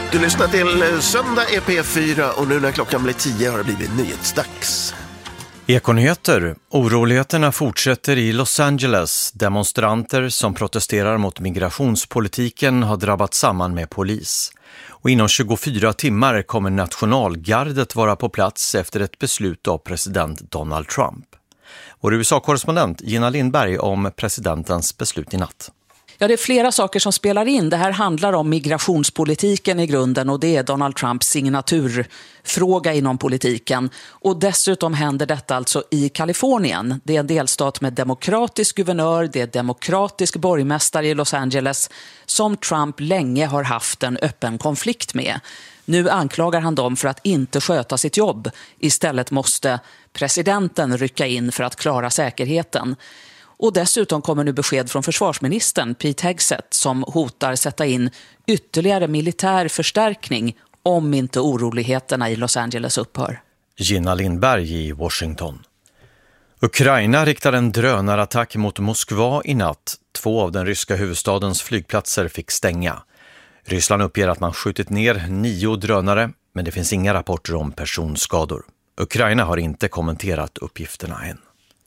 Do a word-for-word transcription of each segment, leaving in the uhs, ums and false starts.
Du lyssnar till Söndag E P fyra och nu när klockan blir tio har det blivit nyhetsdags. Ekonyheter. Oroligheterna fortsätter i Los Angeles. Demonstranter som protesterar mot migrationspolitiken har drabbat samman med polis. Och inom tjugofyra timmar kommer nationalgardet vara på plats efter ett beslut av president Donald Trump. Vår U S A-korrespondent Gina Lindberg om presidentens beslut i natt. Ja, det är flera saker som spelar in. Det här handlar om migrationspolitiken i grunden och det är Donald Trumps signaturfråga inom politiken. Och dessutom händer detta alltså i Kalifornien. Det är en delstat med demokratisk guvernör, det är demokratisk borgmästare i Los Angeles som Trump länge har haft en öppen konflikt med. Nu anklagar han dem för att inte sköta sitt jobb. Istället måste presidenten rycka in för att klara säkerheten. Och dessutom kommer nu besked från försvarsministern Pete Hegseth som hotar sätta in ytterligare militär förstärkning om inte oroligheterna i Los Angeles upphör. Gina Lindberg i Washington. Ukraina riktar en drönarattack mot Moskva i natt. Två av den ryska huvudstadens flygplatser fick stänga. Ryssland uppger att man skjutit ner nio drönare, men det finns inga rapporter om personskador. Ukraina har inte kommenterat uppgifterna än.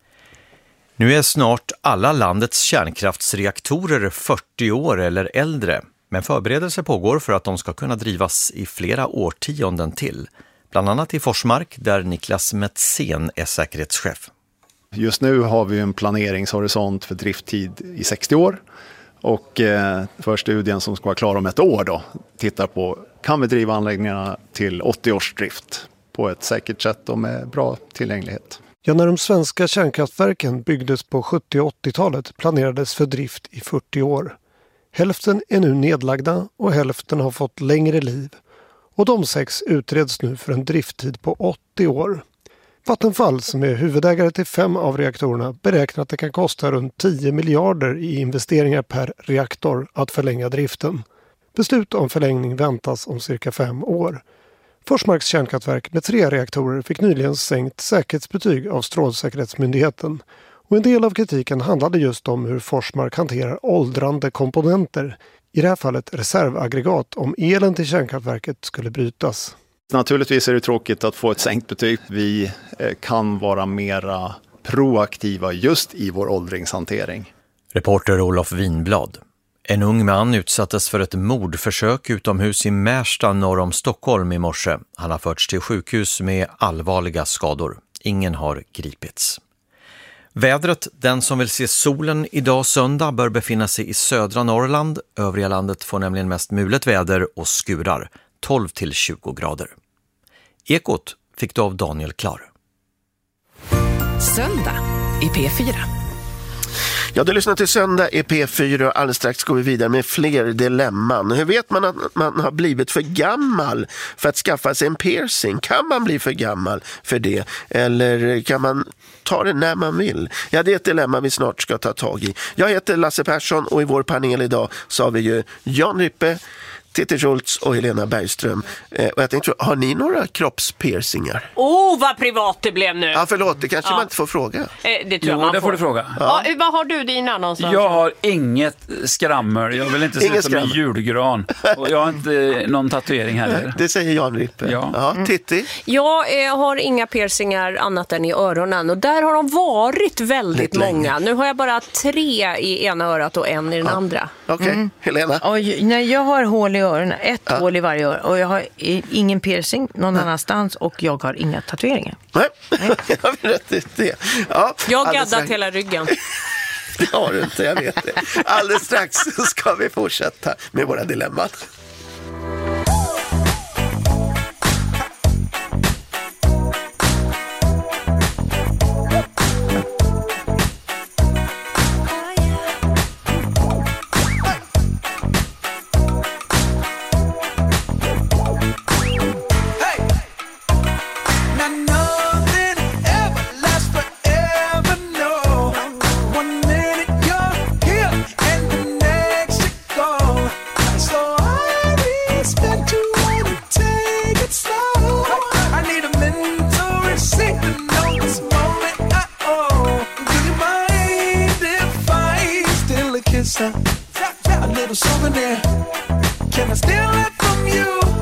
Nu är snart alla landets kärnkraftsreaktorer fyrtio år eller äldre, men förberedelser pågår för att de ska kunna drivas i flera årtionden till. Bland annat i Forsmark där Niklas Metzén är säkerhetschef. Just nu har vi en planeringshorisont för drifttid i sextio år och eh, för studien som ska vara klar om ett år då tittar på kan vi driva anläggningarna till åttio års drift på ett säkert sätt och med bra tillgänglighet. Ja, när de svenska kärnkraftverken byggdes på sjuttio- och åttiotalet planerades för drift i fyrtio år. Hälften är nu nedlagda och hälften har fått längre liv. Och de sex utreds nu för en drifttid på åttio år. Vattenfall, som är huvudägare till fem av reaktorerna, beräknar att det kan kosta runt tio miljarder i investeringar per reaktor att förlänga driften. Beslut om förlängning väntas om cirka fem år. Forsmarks kärnkraftverk med tre reaktorer fick nyligen sänkt säkerhetsbetyg av Strålsäkerhetsmyndigheten. Och en del av kritiken handlade just om hur Forsmark hanterar åldrande komponenter. I det här fallet reservaggregat om elen till kärnkraftverket skulle brytas. Naturligtvis är det tråkigt att få ett sänkt betyg. Vi kan vara mera proaktiva just i vår åldringshantering. Reporter Olof Winblad. En ung man utsattes för ett mordförsök utomhus i Märsta norr om Stockholm i morse. Han har förts till sjukhus med allvarliga skador. Ingen har gripits. Vädret, den som vill se solen idag söndag bör befinna sig i södra Norrland. Övriga landet får nämligen mest mulet väder och skurar, tolv till tjugo grader. Ekot fick du av Daniel Klar. Söndag i P fyra. Ja, du lyssnar till Söndag i P fyra och alldeles strax går vi vidare med fler dilemman. Hur vet man att man har blivit för gammal för att skaffa sig en piercing? Kan man bli för gammal för det? Eller kan man ta det när man vill? Ja, det är ett dilemma vi snart ska ta tag i. Jag heter Lasse Persson och i vår panel idag så har vi ju Jan Rippe, Titti Schultz och Helena Bergström. Eh, och jag tänkte, har ni några kroppspiercingar? Åh, oh, vad privat det blev nu. Ja, förlåt, det kanske ja. man inte får fråga. Eh, det tror jo, jag man det får får du fråga. Ja. Ja, vad har du dina någonstans? Jag har inget skrammel. Jag vill inte se ut som en julgran. Och jag har inte någon tatuering heller. Det säger Jan Rippe. Ja. Ja, mm. Titti? Jag eh, har inga piercingar annat än i öronen. Och där har de varit väldigt många. Nu har jag bara tre i ena örat och en i den ja. andra. Okej, okay. mm. Helena? Och, nej, jag har hål i öronen. Ett ja. hål i varje år. Och jag har ingen piercing någon ja. annanstans. Och jag har inga tatueringar. Nej, nej. Jag har rätt det. Ja, jag har gaddat strax. hela ryggen. Det har du inte, jag vet det. Alldeles strax ska vi fortsätta med våra dilemman. A little souvenir. Can I steal it from you?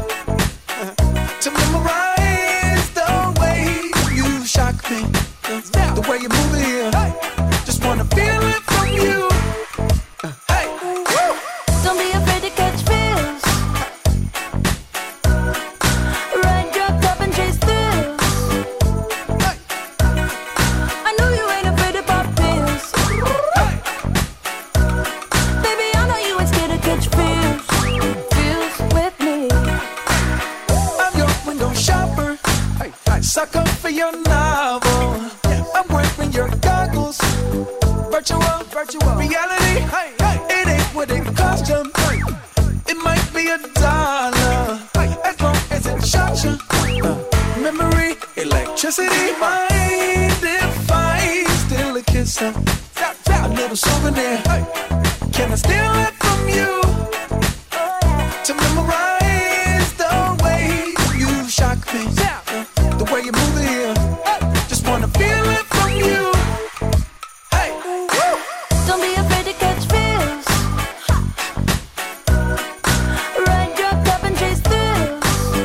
your novel. I'm wearing your goggles. Virtual, virtual reality. Hey, hey. It ain't what it cost you. It might be a dollar, as long as it shocks you. Uh, memory, electricity, mind if I steal a kiss? Uh, a little souvenir. Hey. Can I steal it from you? To memorize the way you shock me, uh, the way you move it here. Just wanna feel it from you. Hey, woo. Don't be afraid to catch feels. Ride your cup and chase thrills.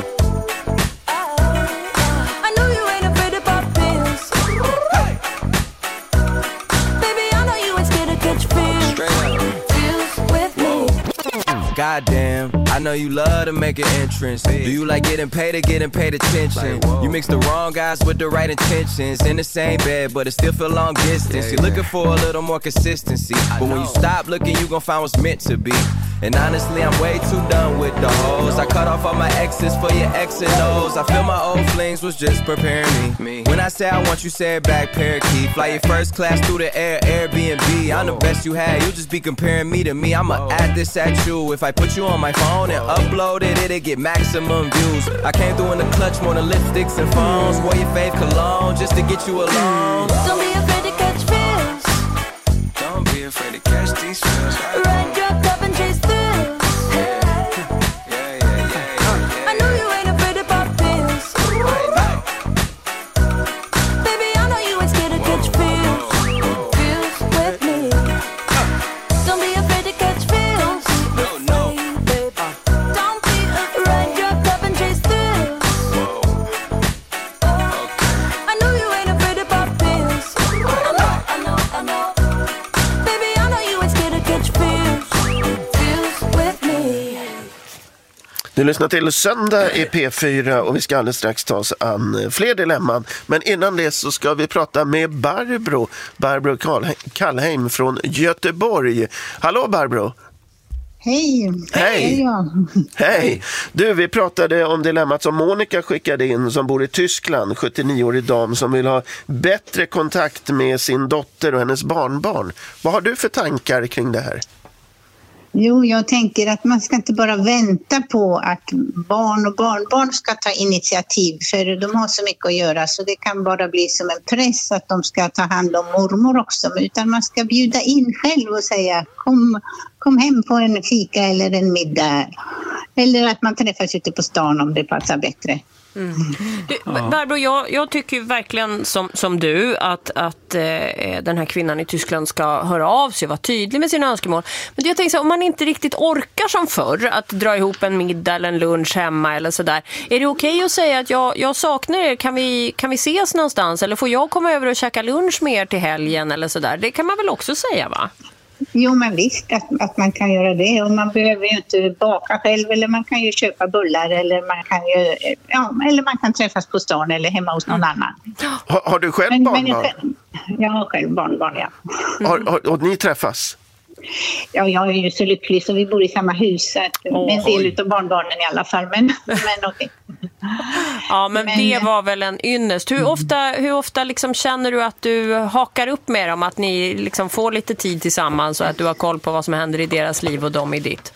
I know you ain't afraid to pop pills. Hey. Baby, I know you ain't scared to catch feels. Feels with me. Goddamn, I know you love to make an entrance. Do you like getting paid or getting paid attention? You mix the wrong guys with the right intentions. In the same bed, but it still feel long distance. You're looking for a little more consistency, but when you stop looking, you gon' find what's meant to be. And honestly, I'm way too done with the hoes. I cut off all my exes for your X and O's. I feel my old flings was just preparing me. When I say I want you, say it back, parakeet. Fly your first class through the air, Airbnb. I'm the best you had, you just be comparing me to me. I'ma add this at you. If I put you on my phone and upload it, it'll get maximum views. I came through in the clutch more than lipsticks and phones. Wore your fave cologne just to get you alone. Don't be afraid to catch feels. Don't be afraid to catch these feels. Ride your cup and chase thrills. I know you ain't afraid to pop pills. Baby, I know you ain't scared to catch feels. Feels with me. Don't be afraid to catch feels. No, no. Don't be afraid. Ride your cup and chase thrills. I know you ain't afraid to pop pills. I know, I know, I know. Baby, I know you ain't scared to catch feels. Feels with me. Du lyssnar till Söndag i P fyra och vi ska alldeles strax ta oss an fler dilemman. Men innan det så ska vi prata med Barbro. Barbro Kallheim från Göteborg. Hallå Barbro! Hej! Hej! Hej! Du, vi pratade om dilemmat som Monica skickade in som bor i Tyskland, sjuttionio-årig dam som vill ha bättre kontakt med sin dotter och hennes barnbarn. Vad har du för tankar kring det här? Jo, jag tänker att man ska inte bara vänta på att barn och barnbarn ska ta initiativ, för de har så mycket att göra så det kan bara bli som en press att de ska ta hand om mormor också, utan man ska bjuda in själv och säga kom, kom hem på en fika eller en middag, eller att man träffas ute på stan om det passar bättre. Mm. Du, Barbro, jag, jag tycker verkligen som, som du att, att eh, den här kvinnan i Tyskland ska höra av sig och vara tydlig med sina önskemål. Men jag tänker så, om man inte riktigt orkar som förr att dra ihop en middag eller en lunch hemma eller sådär, är det okej att säga att jag, jag saknar er, kan vi, kan vi ses någonstans eller får jag komma över och käka lunch med er till helgen eller sådär? Det kan man väl också säga, va? Jo, men visst att, att man kan göra det, och man behöver ju inte baka själv, eller man kan ju köpa bullar, eller man kan ju, ja, eller man kan träffas på stan eller hemma hos någon annan. Har, har du själv men, barnbarn? Men jag, jag har själv barnbarn, ja. Mm. Har, har, och ni träffas? Ja, jag är ju så lycklig så vi bor i samma hus, så att, oh, med en del utav barnbarnen i alla fall, men, men okej. Ja, men, men det var väl en ynnest. Hur ofta, hur ofta liksom känner du att du hakar upp med dem, att ni liksom får lite tid tillsammans och att du har koll på vad som händer i deras liv och dem i ditt?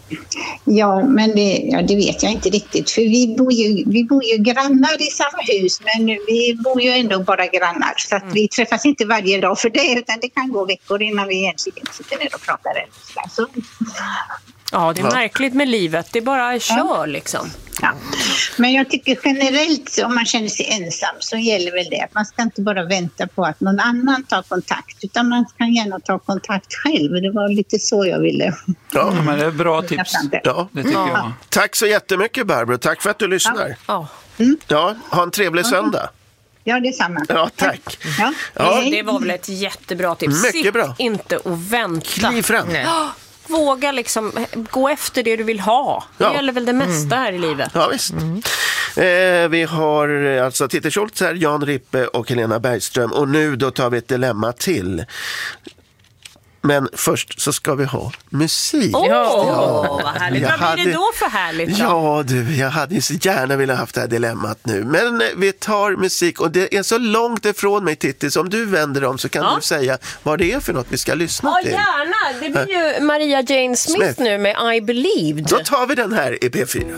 Ja, men det, ja, det vet jag inte riktigt, för vi bor ju, vi bor ju grannar i samma hus, men vi bor ju ändå bara grannar, så att mm. vi träffas inte varje dag för det, utan det kan gå veckor innan vi egentligen sitter ner och pratar. Så. Ja, det är märkligt med livet, det är bara kör ja. liksom. Ja. Men jag tycker generellt, om man känner sig ensam, så gäller väl det att man ska inte bara vänta på att någon annan tar kontakt, utan man kan gärna ta kontakt själv. Det var lite så jag ville. Ja, men det är bra tips. Ja, det tycker ja. jag. Tack så jättemycket, Barbro. Tack för att du lyssnar. Ja, mm. ja ha en trevlig okay. söndag. Ja, det är samma. Ja, tack. Ja. Ja. Det var väl ett jättebra tips. Mycket Sitt bra. inte och vänta. Kliv fram. Våga liksom gå efter det du vill ha. Det ja. gäller väl det mesta här i livet. Ja, visst. Mm. Eh, vi har alltså Titte Schultz här, Jan Rippe och Helena Bergström. Och nu då tar vi ett dilemma till. Men först så ska vi ha musik. Åh, ja. vad härligt. Jag Vad blir hade... det då för härligt då? Ja du, jag hade ju så gärna velat haft det här dilemmat nu. Men vi tar musik och det är så långt ifrån mig, Titti. Så om du vänder om så kan ja. du säga vad det är för något vi ska lyssna ja, till. Ja, gärna. Det blir ju Maria Jane Smith, Smith nu med I Believed. Då tar vi den här i P fyra.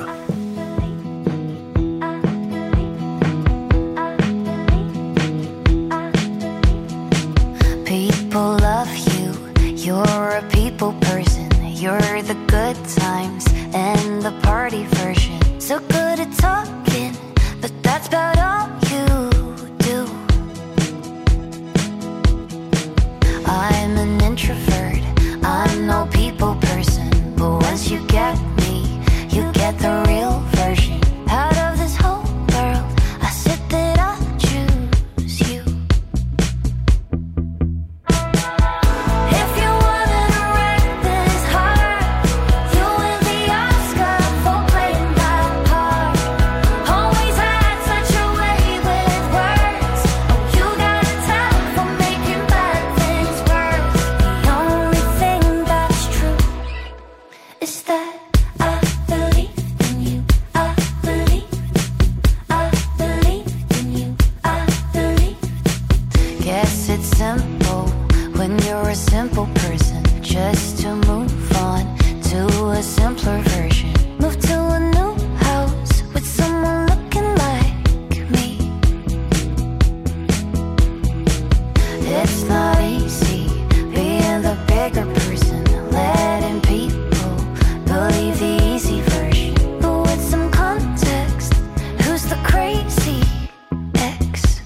People love you, you're a people person. You're the good times and the party version. So good at talking, but that's about all you do. I'm an introvert, I'm no people person. But once you get me, you get the real version. Out of this whole world, I said that I'll choose you. If you wanted to wreck this heart, you win the Oscar for playing that part. Always had such a way with words. Oh, you got a talent for making bad things worse. The only thing that's true is that I believed in you. I believed, I believed in you. I believed. Guess it's simple when you're a simple person, just to move on to a simpler version. Move to a new house with someone looking like me. It's not easy being the bigger person, letting people believe the easy version. But with some context, who's the crazy ex?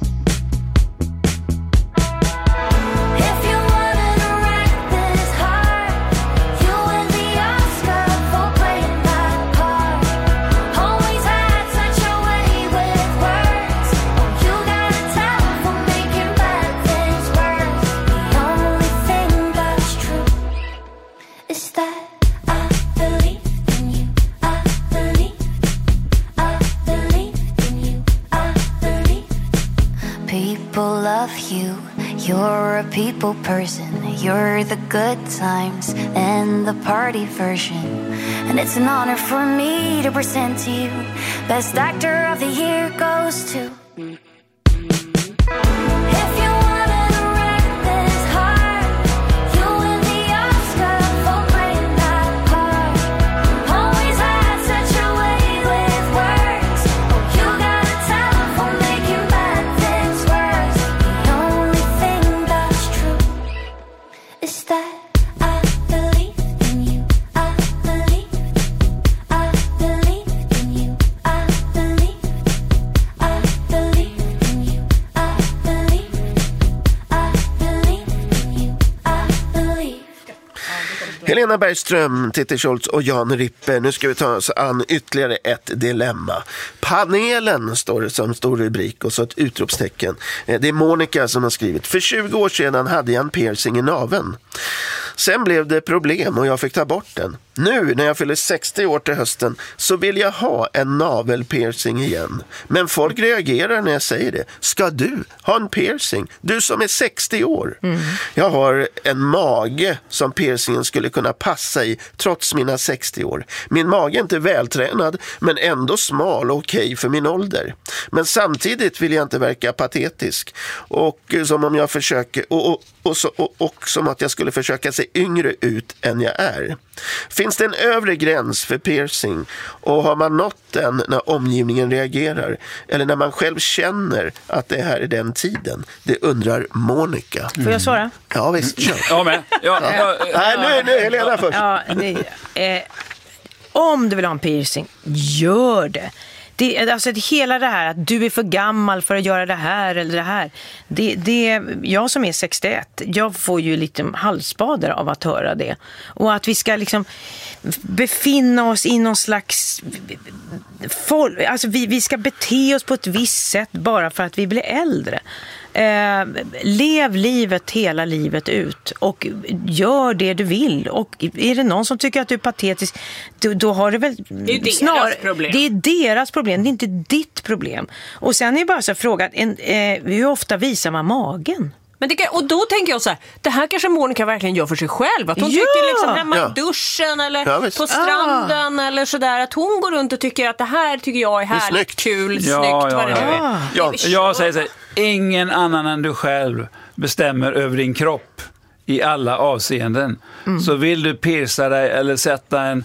If you wanted to wreck this heart, you win the Oscar for playing that part. Always had such a way with words. Oh, you got a talent for making bad things worse. The only thing that's true is that I believed in you. I believed, I believed in you. I believed. People love you, you're a people person. You're the good times and the party version. And it's an honor for me to present to you. Best actor of the year goes to. If you wanted to wreck this heart, you win the Oscar for playing that part. Always had such a way with words. Oh, you got a talent for making bad things worse. The only thing that's true is that I believed in you. I believed, I believed in you. I believed, I believed in you. I believed, I believed in you. I believed. Helena Bergström, Titti Schultz och Jan Rippe. Nu ska vi ta oss an ytterligare ett dilemma. Panelen står det som stor rubrik och så ett utropstecken. Eh, Det är Monica som har skrivit. För tjugo år sedan hade jag en piercing i naveln. Sen blev det problem och jag fick ta bort den. Nu när jag fyller sextio år till hösten så vill jag ha en navelpiercing igen. Men folk reagerar när jag säger det. Ska du ha en piercing? Du som är sextio år. Mm. Jag har en mage som piercingen skulle kunna passa i trots mina sextio år. Min mage är inte vältränad men ändå smal och okej för min ålder. Men samtidigt vill jag inte verka patetisk. Och som om jag försöker och, och, och, så, och, och som att jag skulle försöka se yngre ut än jag är. Finns det en övre gräns för piercing och har man nått den när omgivningen reagerar eller när man själv känner att det här är den tiden? Det undrar Monica. Får jag svara? Ja visst, kör. Ja, men. Ja, ja, ja. Nej, nu, nu Helena först. Ja, det, eh, om du vill ha en piercing, gör det. Det, alltså hela det här att du är för gammal för att göra det här eller det här. Det, det, jag som är sextioett, jag får ju lite halsbader av att höra det. Och att vi ska liksom befinna oss i någon slags... Folk, alltså vi, vi ska bete oss på ett visst sätt bara för att vi blir äldre. Eh, lev livet hela livet ut och gör det du vill. Och är det någon som tycker att du är patetisk, då, då har det väl det är snar, deras problem. Det är deras problem, det är inte ditt problem. Och sen är det bara så frågan, en, eh, hur ofta visar man magen? Men det kan, och då tänker jag så här, det här kanske Monica verkligen gör för sig själv. Att hon Ja! tycker liksom hemma Ja. i duschen eller Ja, visst. på stranden eller sådär. Att hon går runt och tycker att det här tycker jag är härligt, snyggt. kul, Ja, snyggt, ja, vad det nu ja. är. Ja. Det är Jag säger så här, ingen annan än du själv bestämmer över din kropp i alla avseenden. Så vill du pierca dig eller sätta en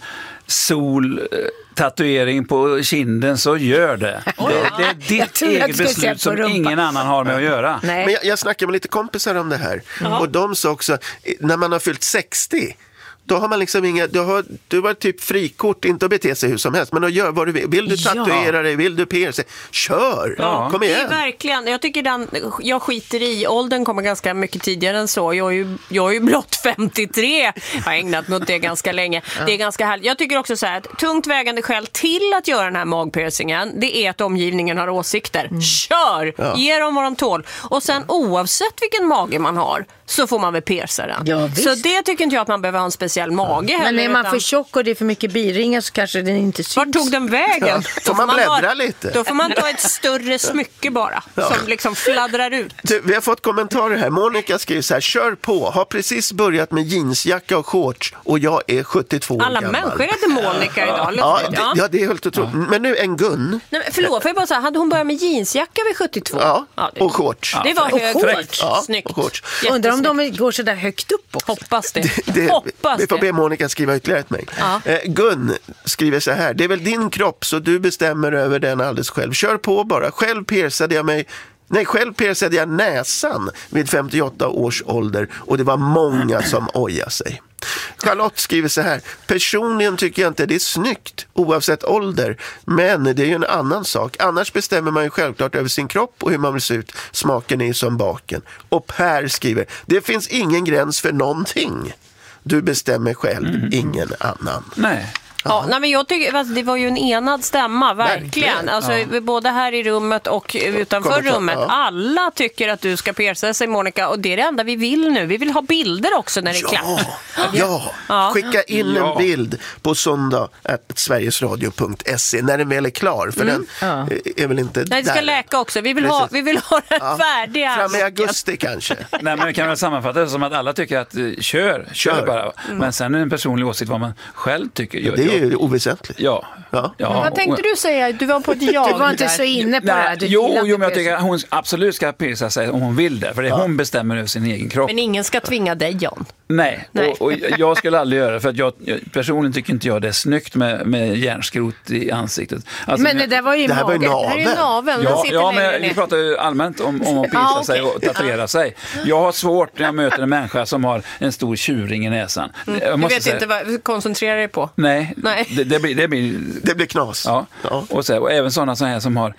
sol-tatuering på kinden, så gör det. Det, det är ditt trodde att du eget skulle säga beslut på som rumpan. ingen annan har med att göra. Nej. Men jag, jag snackar med lite kompisar om det här. Och de sa också, när man har fyllt sextio, då har man liksom inga, du har, du har typ frikort, inte att bete sig hur som helst, men att göra vad du vill. Vill du tatuera dig, vill du pierca, kör, Ja. kom Det igen. är verkligen, jag tycker den, jag skiter i, åldern kommer ganska mycket tidigare än så. Jag är ju, jag är ju blott femtiotre, jag har ägnat mig åt det ganska länge. Det är ganska härligt. Jag tycker också så här, att tungt vägande skäl till att göra den här magpiercingen, det är att omgivningen har åsikter. Kör! Ja. Ge dem vad de tål. Och sen oavsett vilken mage man har, så får man väl pierca den. Ja, visst. Så det tycker inte jag att man behöver ha en speciell mage heller. Men är man utan- för tjock och det är för mycket biringar så kanske den inte syns. Vart tog den vägen? Ja, Då får man bläddra bara, lite? Då får man ta ett större smycke bara, som liksom fladdrar ut. Du, vi har fått kommentarer här. Monica skriver så här, kör på, har precis börjat med jeansjacka och shorts och jag är sjuttiotvå år Alla gammal. människor heter Monica idag. Ja, lustigt. det, ja, det är helt otroligt. Men nu en Gun. Nej, men förlåt, får jag bara säga, hade hon börjat med jeansjacka vid sjuttiotvå? Ja, det, och shorts. det var Och hög shorts. Ja, Snyggt. och shorts. Undrar om Jättesnyggt. de går så där högt upp också. Hoppas det. Det, Hoppas vi får det. be Monica skriva ytterligare till mig. Ja. Eh, Gun skriver så här, det är väl din kropp så du bestämmer över den alldeles själv. Kör på bara. Själv piercade jag mig Nej, själv piercade jag näsan vid femtioåtta års ålder och det var många som ojade sig. Charlotte skriver så här, personligen tycker jag inte det är snyggt oavsett ålder, men det är ju en annan sak. Annars bestämmer man ju självklart över sin kropp och hur man vill se ut. Smaken är ju som baken. Och Per skriver, det finns ingen gräns för någonting. Du bestämmer själv, mm. ingen annan. Nej. Ja, nej, men jag tycker alltså, det var ju en enad stämma, verkligen. Verkligen. Alltså, Ja. Både här i rummet och utanför Kommentar, rummet. ja. Alla tycker att du ska pierca sig, Monica, och det är det enda vi vill nu. Vi vill ha bilder också när det är klart. Ja, ja. Ja. Skicka in Ja. en bild på söndag at sverigesradio punkt se när den väl är klar, för den Ja. är väl inte Nej, det ska där. läka också. Vi vill ha, Precis. vi vill ha den Ja. färdiga. Fram i augusti kanske. Nej, men vi kan väl sammanfatta det som att alla tycker att eh, kör, kör, Kör. bara. Men sen är det en personlig åsikt vad man själv tycker. Jag, Det är jag, ju oväsentligt. ja. Ja. ja. Vad tänkte du säga? Du var på ett jag. Du var inte där. så inne på det här. Nej, Du jo, gillade jo, men jag piercing. tycker att hon absolut ska pierca sig om hon vill det. För det är hon bestämmer över sin egen kropp. Men ingen ska tvinga dig, John. Nej, Nej. Och, och jag skulle aldrig göra det. För att jag, jag, personligen tycker inte jag det är snyggt med, med järnskrot i ansiktet. Alltså, Men det där var ju Det här var ju magen. Det här är ju naveln. naveln, den Ja, sitter ja längre men vi ner. pratar ju allmänt om, om att pierca Ja, okej. sig och tatuera sig. Jag har svårt när jag möter en människa som har en stor tjuring i näsan. Jag Du måste vet säga, inte vad koncentrera dig på. Nej, Nej. Det, det, blir, det blir... Det blir knas. Ja, Ja. Och, så här, och även sådana så här som har...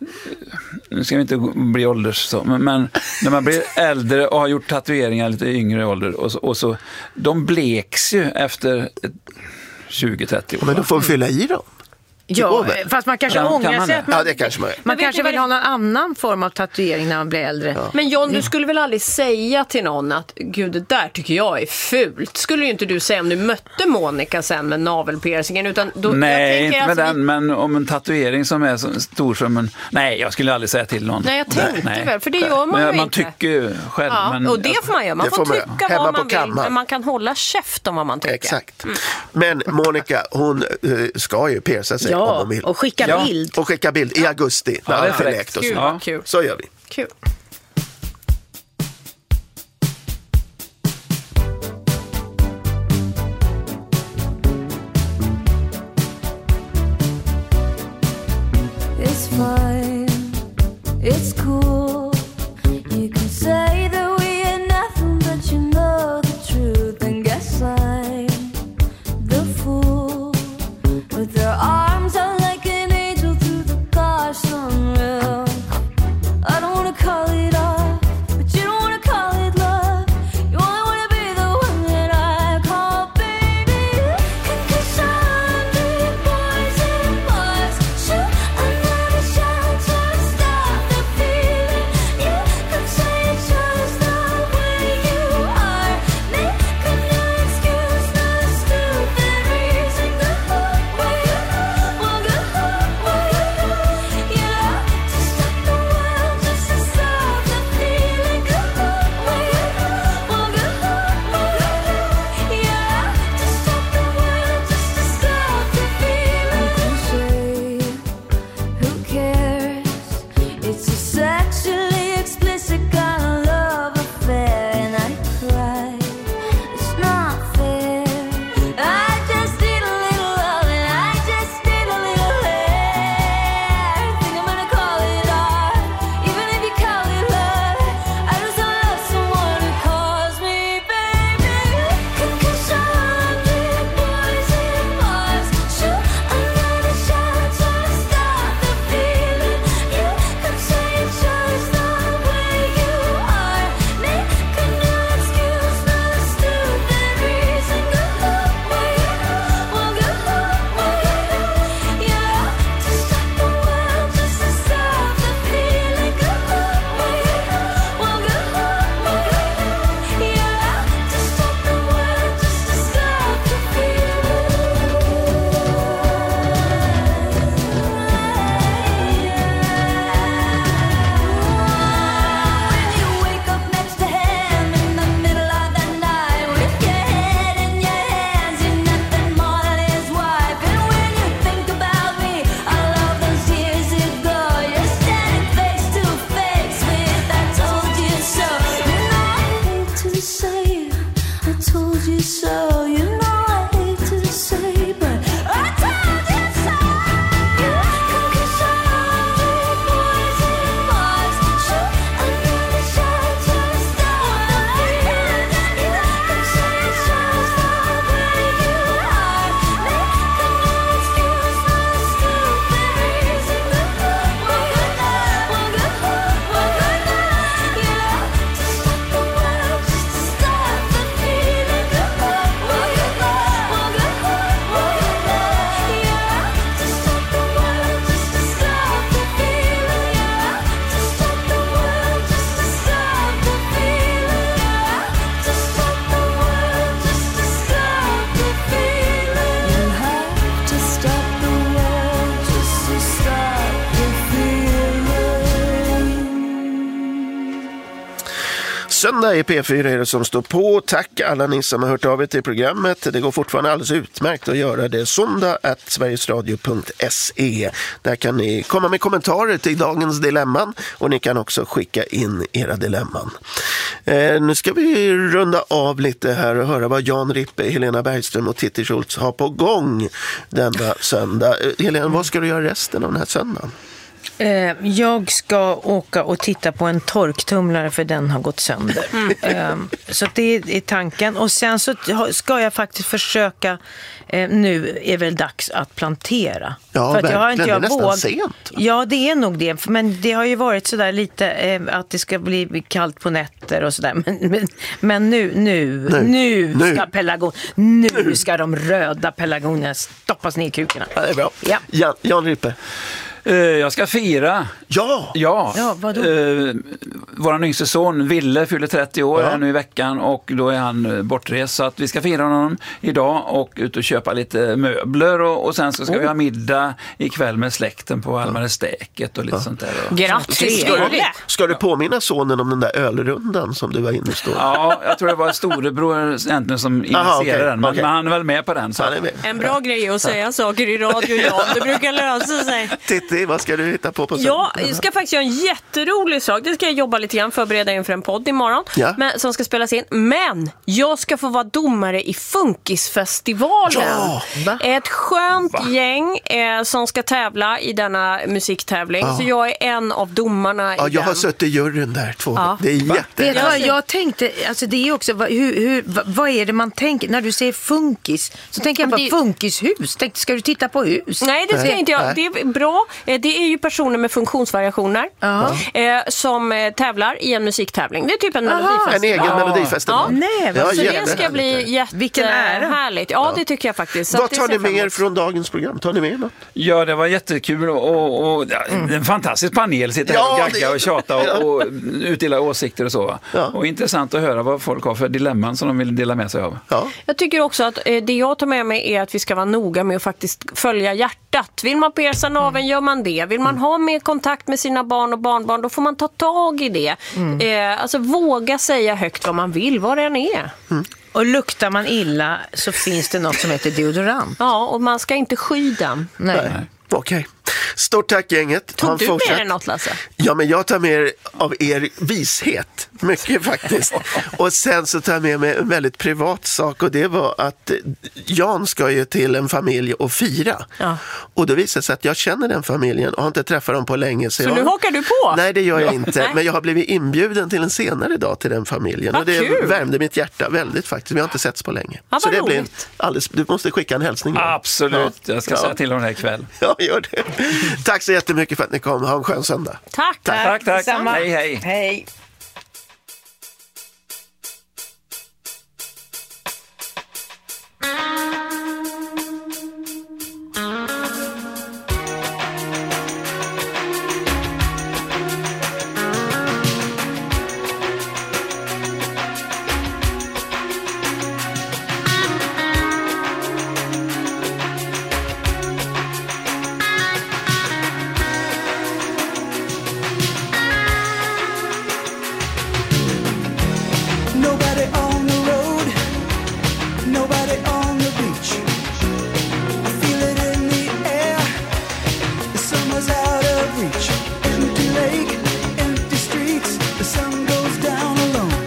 Nu ska vi inte bli ålders så, men, men när man blir äldre och har gjort tatueringar lite yngre ålder och så, och så de bleks ju efter tjugo trettio år. Men då får vi fylla i dem. Ja, går väl. fast man kanske Kan- ångrar kan man sig det? att man, Ja, det kanske man gör. man Men vet kanske ni vill vad ha någon annan form av tatuering när man blir äldre. Men John, du skulle väl aldrig säga till någon att gud, det där tycker jag är fult. Skulle ju inte du säga om du mötte Monica sen med navelpiercingen, utan då, jag Nej, tänker inte med alltså, den, men om en tatuering som är så stor som en... Nej, jag skulle aldrig säga till någon. Nej, jag tänkte väl, för det gör man Men ju man inte. tycker ju själv. Ja, men, och det får man göra. Man Det får, får man göra. tycka Hemma vad på man vill, kammaren. men man kan hålla käft om vad man tycker. Exakt. Men Monica, hon eh, ska ju pierca sig om Ja, hon vill. och skicka Ja. bild. Och skicka bild i augusti när Ja, det är allt är fräckt. läkt och Kul, så. Ja. kul, Så gör vi. kul. It's fine, it's cool. You can say that we are nothing, but you know the truth. And guess I'm the fool with their arms out like an angel through the gosh unreal. I don't wanna call Söndag i P fyra är det som står på. Tack alla ni som har hört av er till programmet. Det går fortfarande alldeles utmärkt att göra det. Sondag at sverigesradio punkt se. Där kan ni komma med kommentarer till dagens dilemman och ni kan också skicka in era dilemman. Eh, nu ska vi runda av lite här och höra vad Jan Rippe, Helena Bergström och Titti Schultz har på gång denna söndag. Eh, Helena, vad ska du göra resten av den här söndagen? Jag ska åka och titta på en torktumlare för den har gått sönder. Mm. Så det är tanken. Och sen så ska jag faktiskt försöka, nu är väl dags att plantera. Ja, för att jag har inte jag nästan våg... sent. Ja, det är nog det. Men det har ju varit sådär lite att det ska bli kallt på nätter och sådär. Men, men, men nu, nu, nu, nu, nu ska pelargon, nu, nu ska de röda pelargonerna stoppas ner i kukorna. Ja, det är bra. Ja. Jan, Jan Rippe. Jag ska fira. Ja! Ja, ja vadå? Eh, vår yngste son Ville fyller trettio år ja. här nu i veckan och då är han bortrest. Så att vi ska fira honom idag och ut och köpa lite möbler och, och sen så ska oh. vi ha middag ikväll med släkten på Almarestäket och lite ja. sånt där. Och... Grattis! Ska du, ska du påminna sonen om den där ölrundan som du var inne och stod? Ja, jag tror det var storebror egentligen som initierade Aha, okay. den. Men, okay. men han är väl med på den. Så. Med. En bra grej att säga saker i radio, ja, det brukar lösa sig. Titti, vad ska du hitta på på Ja, jag ska faktiskt göra en jätterolig sak. Det ska jag jobba lite grann, förbereda inför en podd imorgon ja. men, som ska spelas in. Men jag ska få vara domare i Funkisfestivalen. Ja. Ett skönt Va? gäng eh, som ska tävla i denna musiktävling. Ja. Så jag är en av domarna ja, i jag den. har suttit i juryn där två. Ja. Det är jätte. Vet du vad, jag tänkte, alltså det är också, vad, hur, hur, vad, vad är det man tänker, när du säger funkis, så tänker jag på det... funkishus. Tänkte, ska du titta på hus? Nej, det ska Nej. inte jag. Nej. Det är bra. Eh, Det är ju personer med funktionsvariationer eh, som eh, tävlar i en musiktävling. Det är typ en melodifestival. En egen ja. melodifestival. Ja. Nej, ja, så det ska bli jättehärligt. Ja, det tycker jag faktiskt. Så vad tar ni med er emot. från dagens program? Tar ni med något? Ja, det var jättekul och, och, och ja, en fantastisk panel sitter här Ja, och gagga det- och tjata och, och utdela åsikter och så. Ja. Och intressant att höra vad folk har för dilemman som de vill dela med sig av. Ja. Jag tycker också att eh, det jag tar med mig är att vi ska vara noga med att faktiskt följa hjärtat. Vill man pierca naveln gör man det. Vill man ha mer kontakt med sina barn och barnbarn, då får man ta tag i det. Mm. Eh, alltså våga säga högt vad man vill, vad det än är. Mm. Och luktar man illa så finns det något som heter deodorant. Ja, och man ska inte sky den. Nej. Nej. Okej. Okay. Stort tack gänget. Tog du med dig något, Lasse? Ja, men jag tar med er av er vishet. Mycket faktiskt. Och sen så tar jag med mig en väldigt privat sak och det var att Jan ska ju till en familj och fira. Ja. Och då visar det sig att jag känner den familjen och har inte träffat dem på länge. Så, så jag... nu hakar du på? Nej, det gör jag inte. Men jag har blivit inbjuden till en senare dag till den familjen. Vad och det kul. Värmde mitt hjärta väldigt faktiskt. Vi har inte setts på länge. Ja, så det roligt. blir alldeles... Du måste skicka en hälsning. Absolut, ja. jag ska ja. säga till honom här ikväll. Ja, gör det. Tack så jättemycket för att ni kom. Ha en skön söndag. Tack. Tack, tack. tack. Samma. Hej, hej. Hej. Nobody on the road, nobody on the beach. I feel it in the air, the summer's out of reach. Empty lake, empty streets, the sun goes down alone.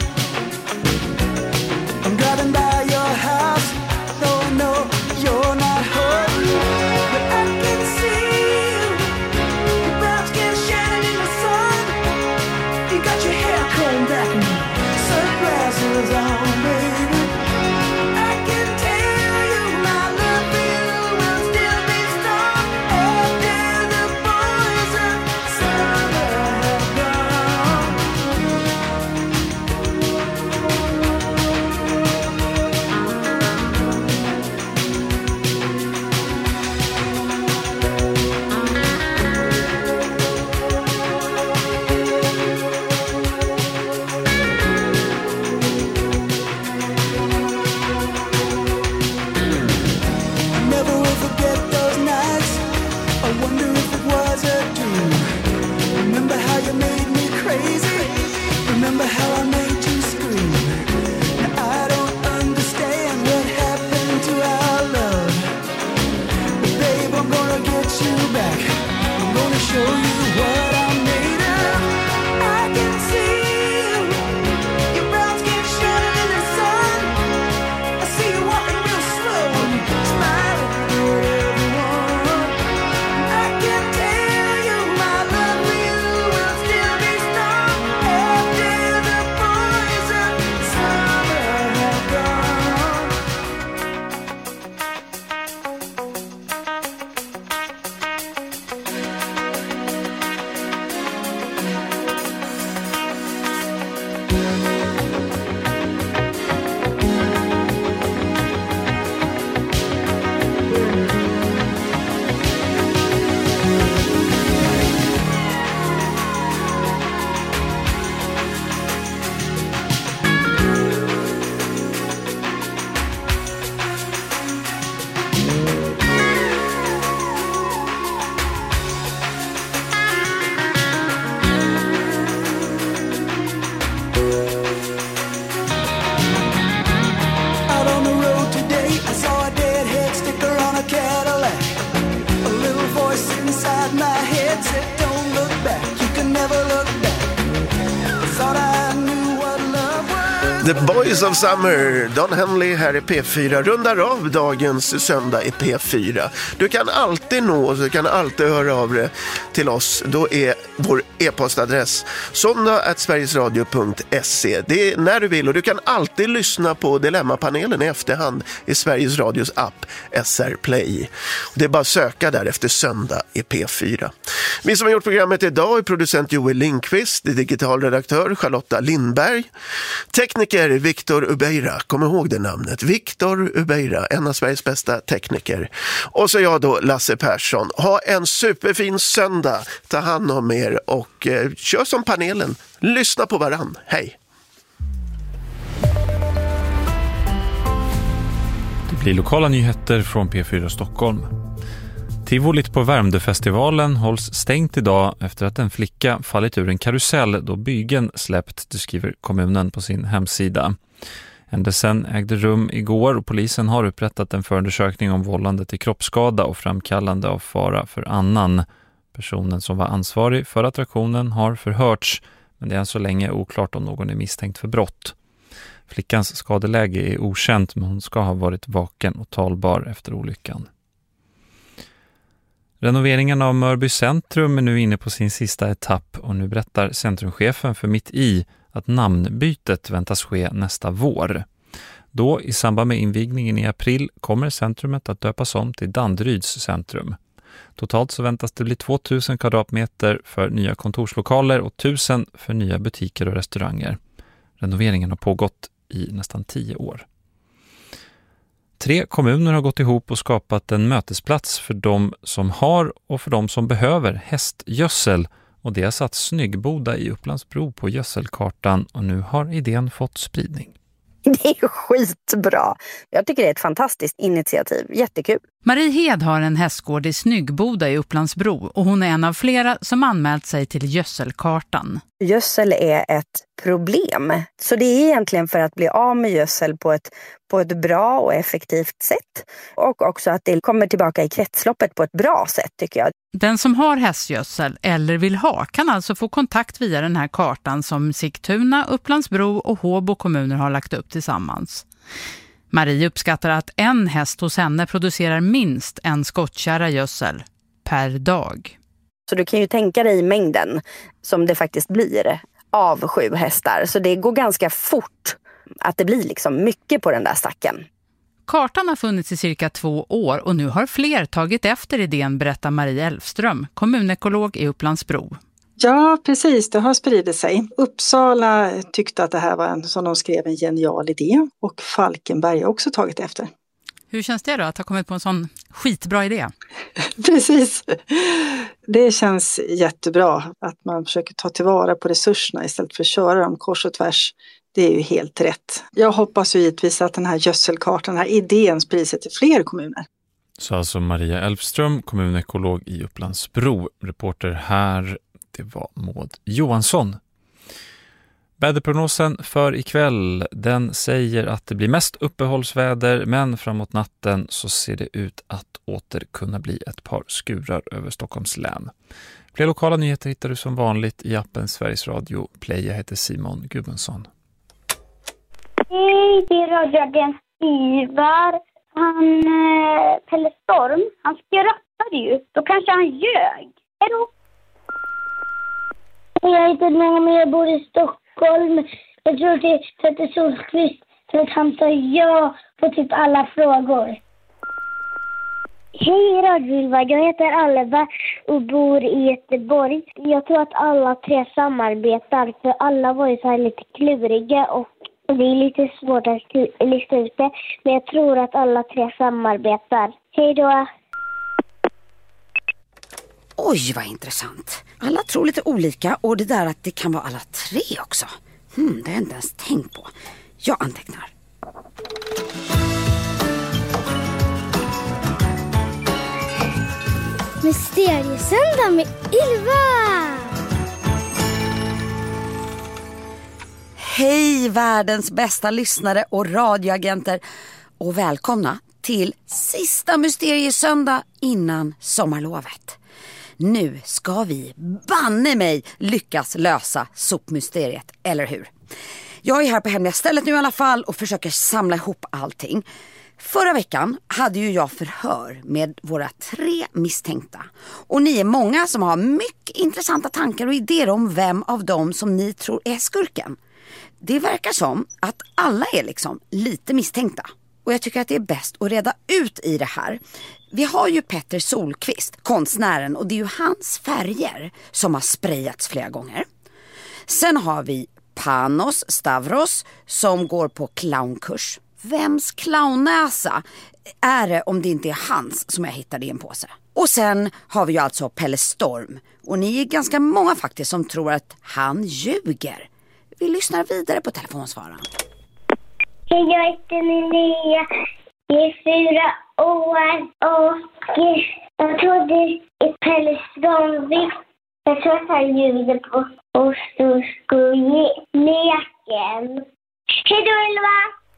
I'm driving by your house, though I know you're not home. But I can see you, your brown skin shining in the sun. You got your hair combed back and sunglasses on, baby. I can tell you my love for you will still be strong after the boys of summer have gone. The Boys of Summer, Don Henley här i P fyra, rundar av dagens söndag i P fyra. Du kan alltid nå oss, du kan alltid höra av dig till oss. Då är vår e-postadress söndag at sverigesradio punkt se. Det är när du vill, och du kan alltid lyssna på Dilemmapanelen i efterhand i Sveriges Radios app S R Play. Det är bara att söka där efter söndag i P fyra. Vi som har gjort programmet idag är producent Joel Lindqvist, digital redaktör Charlotta Lindberg, tekniker Viktor Ubeira, kom ihåg det namnet, Viktor Ubeira, en av Sveriges bästa tekniker. Och så jag då, Lasse Persson. Ha en superfin söndag, ta hand om er och eh, kör som panelen, lyssna på varann. Hej! Det blir lokala nyheter från P fyra Stockholm. Tivolit på Värmdöfestivalen hålls stängt idag efter att en flicka fallit ur en karusell då bygeln släppt, det skriver kommunen på sin hemsida. Händelsen ägde rum igår och polisen har upprättat en förundersökning om vållande till kroppsskada och framkallande av fara för annan. Personen som var ansvarig för attraktionen har förhörts, men det är än så länge oklart om någon är misstänkt för brott. Flickans skadeläge är okänt, men hon ska ha varit vaken och talbar efter olyckan. Renoveringen av Mörby centrum är nu inne på sin sista etapp och nu berättar centrumchefen för Mitt i att namnbytet väntas ske nästa vår. Då, i samband med invigningen i april, kommer centrumet att döpas om till Danderyds centrum. Totalt så väntas det bli tvåtusen kvadratmeter för nya kontorslokaler och tusen för nya butiker och restauranger. Renoveringen har pågått i nästan tio år. Tre kommuner har gått ihop och skapat en mötesplats för de som har och för de som behöver hästgödsel. Och det har satt Snyggboda i Upplandsbro på gödselkartan och nu har idén fått spridning. Det är skitbra. Jag tycker det är ett fantastiskt initiativ. Jättekul. Marie Hed har en hästgård i Snyggboda i Upplandsbro och hon är en av flera som anmält sig till gödselkartan. Gödsel är ett problem. Så det är egentligen för att bli av med gödsel på ett, på ett bra och effektivt sätt. Och också att det kommer tillbaka i kretsloppet på ett bra sätt, tycker jag. Den som har hästgödsel eller vill ha kan alltså få kontakt via den här kartan som Sigtuna, Upplandsbro och Håbo kommuner har lagt upp tillsammans. Marie uppskattar att en häst hos henne producerar minst en skottkärra gödsel per dag. Så du kan ju tänka dig mängden som det faktiskt blir av sju hästar. Så det går ganska fort att det blir liksom mycket på den där stacken. Kartan har funnits i cirka två år och nu har fler tagit efter idén, berättar Marie Elfström, kommunekolog i Upplandsbro. Ja, precis. Det har spridit sig. Uppsala tyckte att det här var en, som de skrev, en genial idé och Falkenberg har också tagit efter. Hur känns det då att ha kommit på en sån skitbra idé? Precis. Det känns jättebra att man försöker ta tillvara på resurserna istället för att köra dem kors och tvärs. Det är ju helt rätt. Jag hoppas ju givetvis att den här gödselkartan, den här idén sprids till fler kommuner. Så alltså Maria Elfström, kommunekolog i Upplandsbro. Reporter här, det var Maud Johansson. Väderprognosen för ikväll, den säger att det blir mest uppehållsväder, men framåt natten så ser det ut att åter kunna bli ett par skurar över Stockholms län. Fler lokala nyheter hittar du som vanligt i appen Sveriges Radio Play. Jag heter Simon Gudmundsson. Hej, det är radioagent Ivar. Han, eh, Pelle Storm, han skrattade ju. Då kanske han ljög. Hej då! Jag heter Naomi, jag bor i Stockholm. Jag tror det är Petter Solqvist för att han sa ja på typ alla frågor. Hej radiovilva, jag heter Alva och bor i Göteborg. Jag tror att alla tre samarbetar för alla var ju så här lite kluriga och det är lite svårt att lista ut det. Men jag tror att alla tre samarbetar. Hej då! Oj, vad intressant. Alla tror lite olika och det där att det kan vara alla tre också. Hmm, det har jag inte ens tänkt på. Jag antecknar. Mysteriesöndag med Ylva! Hej världens bästa lyssnare och radioagenter och välkomna till sista Mysteriesöndag innan sommarlovet. Nu ska vi banne mig lyckas lösa sopmysteriet, eller hur? Jag är här på hemliga stället nu i alla fall och försöker samla ihop allting. Förra veckan hade ju jag förhör med våra tre misstänkta. Och ni är många som har mycket intressanta tankar och idéer om vem av dem som ni tror är skurken. Det verkar som att alla är liksom lite misstänkta. Och jag tycker att det är bäst att reda ut i det här. Vi har ju Petter Solqvist, konstnären, och det är ju hans färger som har sprayats flera gånger. Sen har vi Panos Stavros som går på clownkurs. Vems clownnäsa är det om det inte är hans som jag hittade i en påse? Och sen har vi ju alltså Pelle Storm. Och ni är ganska många faktiskt som tror att han ljuger. Vi lyssnar vidare på telefonsvararen. Hej, jag heter Linnea. Jag är fyra år och jag tror det är Pelle Stormvik. Jag tror att han ljuger på oss och skulle leken. Hej då, Ylva!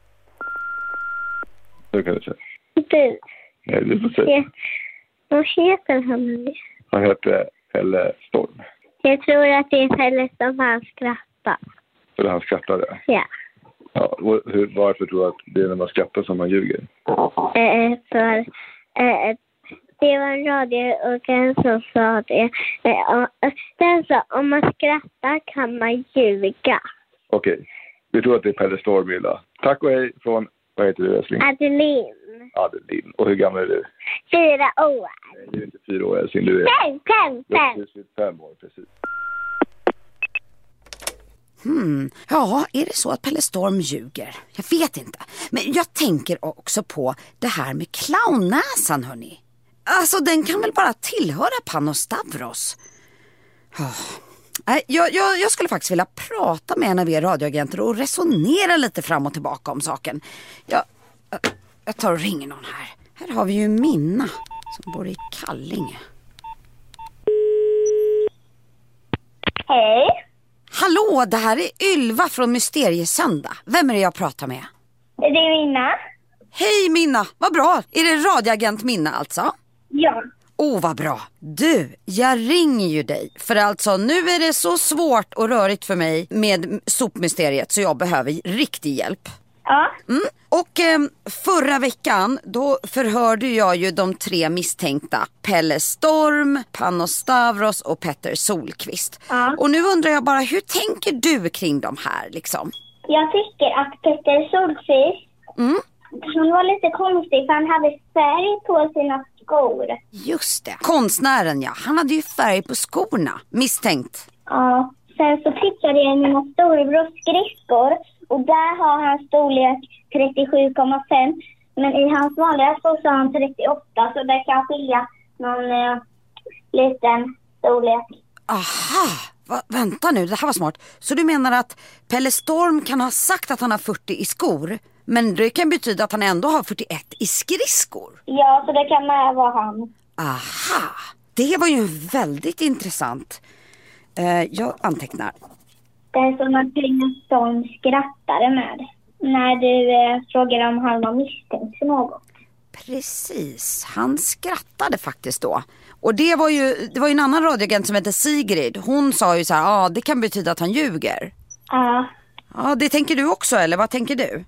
Det kan du säga. Du. Nej, du får säga. Vad heter han nu? Han heter Pelle Storm. Jag tror att det är Pelle som han skrattar. Eller han skrattade? Ja. Ja, och hur, varför tror du att det är när man skrattar som man ljuger? Eh, för eh, det var en radioorgan som sa det. Eh, och den sa om man skrattar kan man ljuga. Okej, vi tror att det är Pelle Storm, Ylva. Tack och hej från, vad heter du, älskling? Adeline. Adeline. Och hur gammal är du? Fyra år. Nej, du är inte fyra år, älskling. Du är... Fem, fem, fem. Du är fem år, precis. Hmm, ja, är det så att Pelle Storm ljuger? Jag vet inte. Men jag tänker också på det här med clownnäsan, hörni. Alltså, den kan väl bara tillhöra Panos Stavros? Oh. Jag, jag, jag skulle faktiskt vilja prata med en av er radioagenter och resonera lite fram och tillbaka om saken. Jag, jag tar och ringer någon här. Här har vi ju Minna som bor i Kallinge. Hej. Hallå, det här är Ylva från Mysteriesöndag. Vem är det jag pratar med? Det är Minna. Hej Minna, vad bra. Är det radioagent Minna alltså? Ja. Åh, oh, vad bra. Du, jag ringer ju dig. För alltså, nu är det så svårt och rörigt för mig med sopmysteriet så jag behöver riktig hjälp. Ja. Mm. Och eh, förra veckan då förhörde jag ju de tre misstänkta. Pelle Storm, Panos Stavros och Petter Solqvist. Ja. Och nu undrar jag bara, hur tänker du kring de här liksom? Jag tycker att Petter Solqvist, mm. han var lite konstig för han hade färg på sina skor. Just det, konstnären ja, han hade ju färg på skorna, misstänkt. Ja, sen så tittade jag i mina storebrors skridskor. Och där har han storlek trettiosju komma fem. Men i hans vanliga skor så har han trettioåtta. Så det kan skilja någon eh, liten storlek. Aha, Va, vänta nu, det här var smart. Så du menar att Pelle Storm kan ha sagt att han har fyrtio i skor, men det kan betyda att han ändå har fyrtioett i skridskor? Ja, så det kan med vara han. Aha, det var ju väldigt intressant. eh, Jag antecknar. Det är som att Pelle Storm skrattade med när du eh, frågade om han var misstänkt för något. Precis, han skrattade faktiskt då. Och det var ju, det var ju en annan radioagent som hette Sigrid. Hon sa ju så här, ja ah, det kan betyda att han ljuger. Ja. Ja, det tänker du också, eller vad tänker du?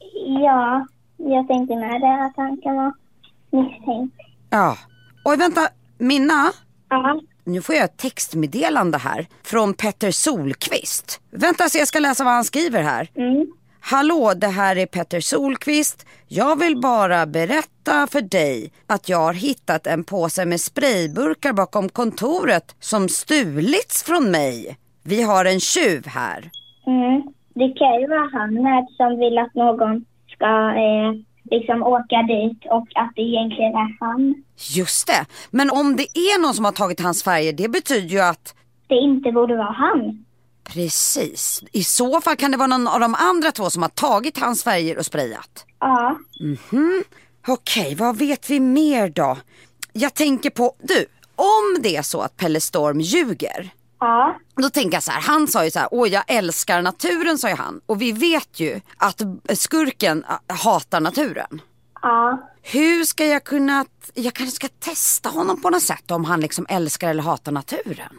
Ja, jag tänkte med det att han kan vara misstänkt. Ja, och vänta, Minna? Ja. Nu får jag ett textmeddelande här från Petter Solqvist. Vänta så jag ska läsa vad han skriver här. Mm. Hallå, det här är Petter Solqvist. Jag vill bara berätta för dig att jag har hittat en påse med sprayburkar bakom kontoret som stulits från mig. Vi har en tjuv här. Mm. Det kan ju vara han här som vill att någon ska eh, liksom åka dit och att det egentligen är han. Just det. Men om det är någon som har tagit hans färger, det betyder ju att det inte borde vara han. Precis. I så fall kan det vara någon av de andra två som har tagit hans färger och sprayat. Ja. Mhm. Okej, vad vet vi mer då? Jag tänker på, du, om det är så att Pelle Storm ljuger. Ja. Då tänker jag så här, han sa ju så här, åh jag älskar naturen, sa ju han. Och vi vet ju att skurken hatar naturen. Ja. Hur ska jag kunna, jag kanske ska testa honom på något sätt om han liksom älskar eller hatar naturen.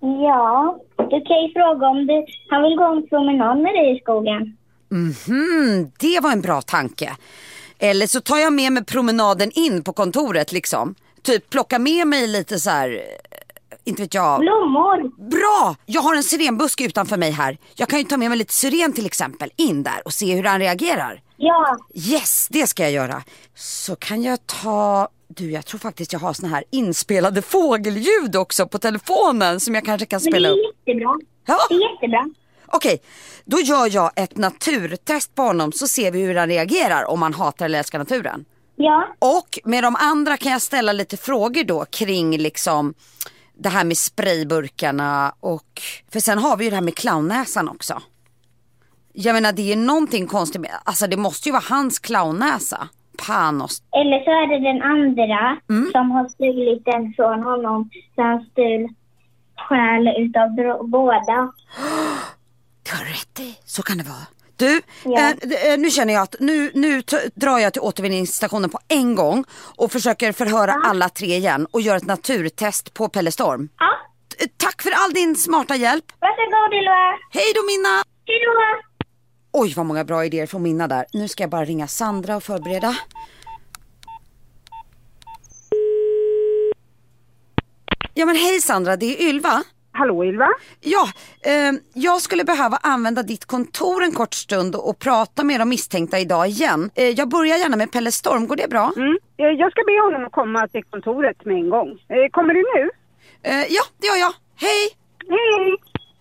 Ja, du kan ju fråga om du, han vill gå en promenad med dig i skogen. Mhm, det var en bra tanke. Eller så tar jag med mig promenaden in på kontoret liksom. Typ plocka med mig lite så här, inte vet jag. Blommor. Bra! Jag har en syrenbuske utanför mig här. Jag kan ju ta med mig lite syren till exempel in där och se hur han reagerar. Ja. Yes, det ska jag göra. Så kan jag ta... Du, jag tror faktiskt jag har såna här inspelade fågelljud också på telefonen som jag kanske kan spela upp. Men det är jättebra. Ja. Det är jättebra. Okej, då gör jag ett naturtest på honom så ser vi hur han reagerar om han hatar eller älskar naturen. Ja. Och med de andra kan jag ställa lite frågor då kring liksom det här med sprayburkarna och... För sen har vi ju det här med clownnäsan också. Jag menar, det är någonting konstigt med... Alltså det måste ju vara hans clownnäsa. Panos. Eller så är det den andra Mm. som har stulit den från honom. Så han stul själ utav bro- båda. Du har rätt i. Så kan det vara. Du, Ja. eh, d- eh, nu känner jag att nu, nu t- drar jag till återvinningsstationen på en gång och försöker förhöra alla tre igen och göra ett naturtest på Pelle Storm. Ja. T- Tack för all din smarta hjälp. Varsågod, Ylva. Hej då, Minna. Hej då. Oj, vad många bra idéer från Minna där. Nu ska jag bara ringa Sandra och förbereda. Ja men hej Sandra, det är Ylva. Hallå Ylva? Ja, eh, jag skulle behöva använda ditt kontor en kort stund och prata med de misstänkta idag igen. Eh, jag börjar gärna med Pelle Storm, går det bra? Mm. Eh, Jag ska be honom att komma till kontoret med en gång. Eh, Kommer du nu? Eh, ja, det gör jag. Hej! Hej!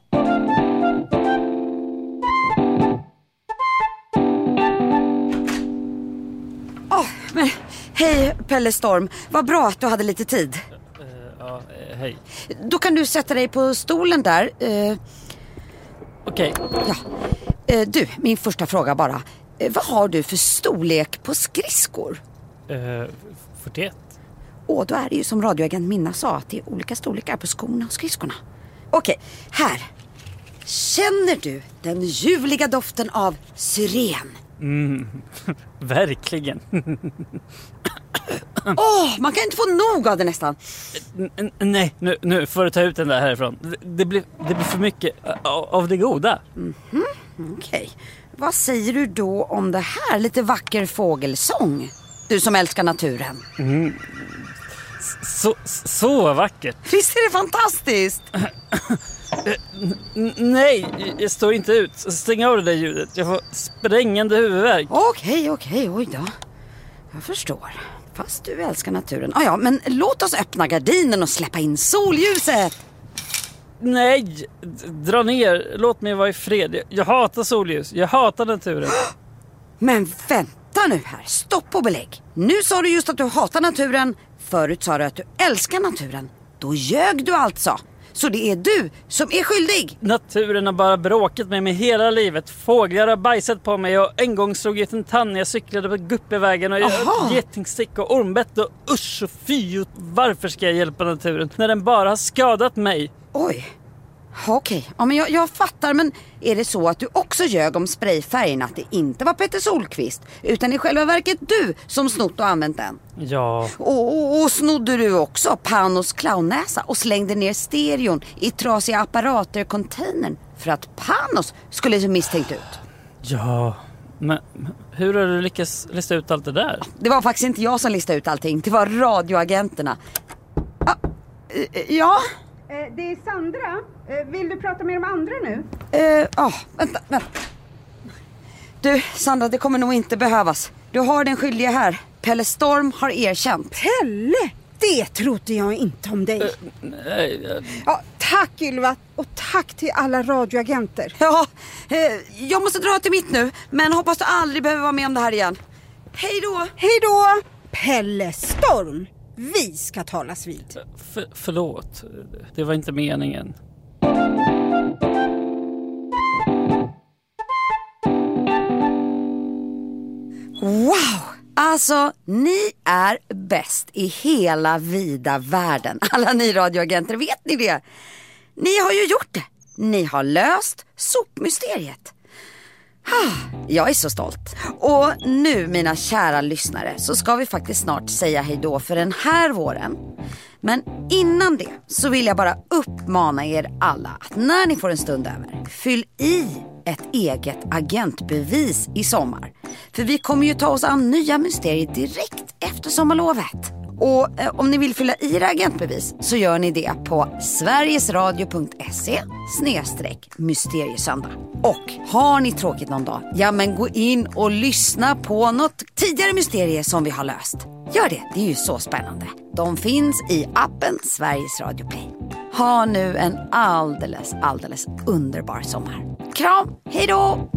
Åh, men hej Pelle Storm. Vad bra att du hade lite tid. Ja, eh, hej. Då kan du sätta dig på stolen där. Eh, Okej. Ja. Eh, du, min första fråga bara. Eh, vad har du för storlek på skridskor? Eh, fyrtioett. Åh, då är det ju som radioagent Minna sa att det är olika storlekar på skorna och skridskorna. Okej, här. Känner du den ljuvliga doften av syren? Mm, verkligen. Åh, oh, man kan inte få nog av det nästan. N- nej, nu, nu får du ta ut den där härifrån. Det, det, blir, det blir för mycket av, av det goda. Mhm, okej. Vad säger du då om det här? Lite vacker fågelsång. Du som älskar naturen. Mm. Så, så vackert. Visst är det fantastiskt? N- nej, jag står inte ut. Stäng av det där ljudet. Jag får sprängande huvudvärk. Okej, okej, oj då. Jag förstår. Fast du älskar naturen. Ah, ja, men låt oss öppna gardinen och släppa in solljuset. Nej, d- dra ner. Låt mig vara i fred. Jag, jag hatar solljus. Jag hatar naturen. Men vänta nu här. Stopp och belägg. Nu sa du just att du hatar naturen. Förut sa du att du älskar naturen. Då ljög du alltså. Så det är du som är skyldig. Naturen har bara bråkat med mig hela livet. Fåglar har bajsat på mig och en gång slog jag en tann när jag cyklade på Guppevägen och Aha. getingstick och ormbett och usch och fy. Varför ska jag hjälpa naturen när den bara har skadat mig? Oj. Okej, ja, men jag, jag fattar, men är det så att du också ljög om sprayfärgen, att det inte var Petter Solqvist utan i själva verket du som snott och använt den? Ja. Och, och, och snodde du också Panos clownnäsa och slängde ner stereon i trasiga apparater containern för att Panos skulle se misstänkt ut? Ja, men hur har du lyckats lista ut allt det där? Det var faktiskt inte jag som listade ut allting, det var radioagenterna. Ah, eh, ja? Eh, Det är Sandra. Eh, Vill du prata med de andra nu? Ja, eh, ah, vänta, vänta. Du, Sandra, det kommer nog inte behövas. Du har den skyldiga här. Pelle Storm har erkänt. Pelle? Det trodde jag inte om dig. Nej, jag... Ja, tack Ylva och tack till alla radioagenter. Ja, eh, jag måste dra till mitt nu, men hoppas du aldrig behöver vara med om det här igen. Hej då! Hej då! Pelle Storm, vi ska talas vid. För, förlåt, det var inte meningen. Wow! Alltså, ni är bäst i hela vida världen. Alla ni radioagenter, vet ni det? Ni har ju gjort det. Ni har löst sopmysteriet. Jag är så stolt. Och nu, mina kära lyssnare, så ska vi faktiskt snart säga hej då för den här våren. Men innan det så vill jag bara uppmana er alla att när ni får en stund över, fyll i ett eget agentbevis i sommar. För vi kommer ju ta oss an nya mysterier direkt efter sommarlovet. Och eh, om ni vill fylla i era agentbevis så gör ni det på sverigesradio.se snedstreck mysteriesöndag. Och har ni tråkigt någon dag, ja men gå in och lyssna på något tidigare mysterie som vi har löst. Gör det, det är ju så spännande. De finns i appen Sveriges Radio Play. Ha nu en alldeles, alldeles underbar sommar. Kram, hej då!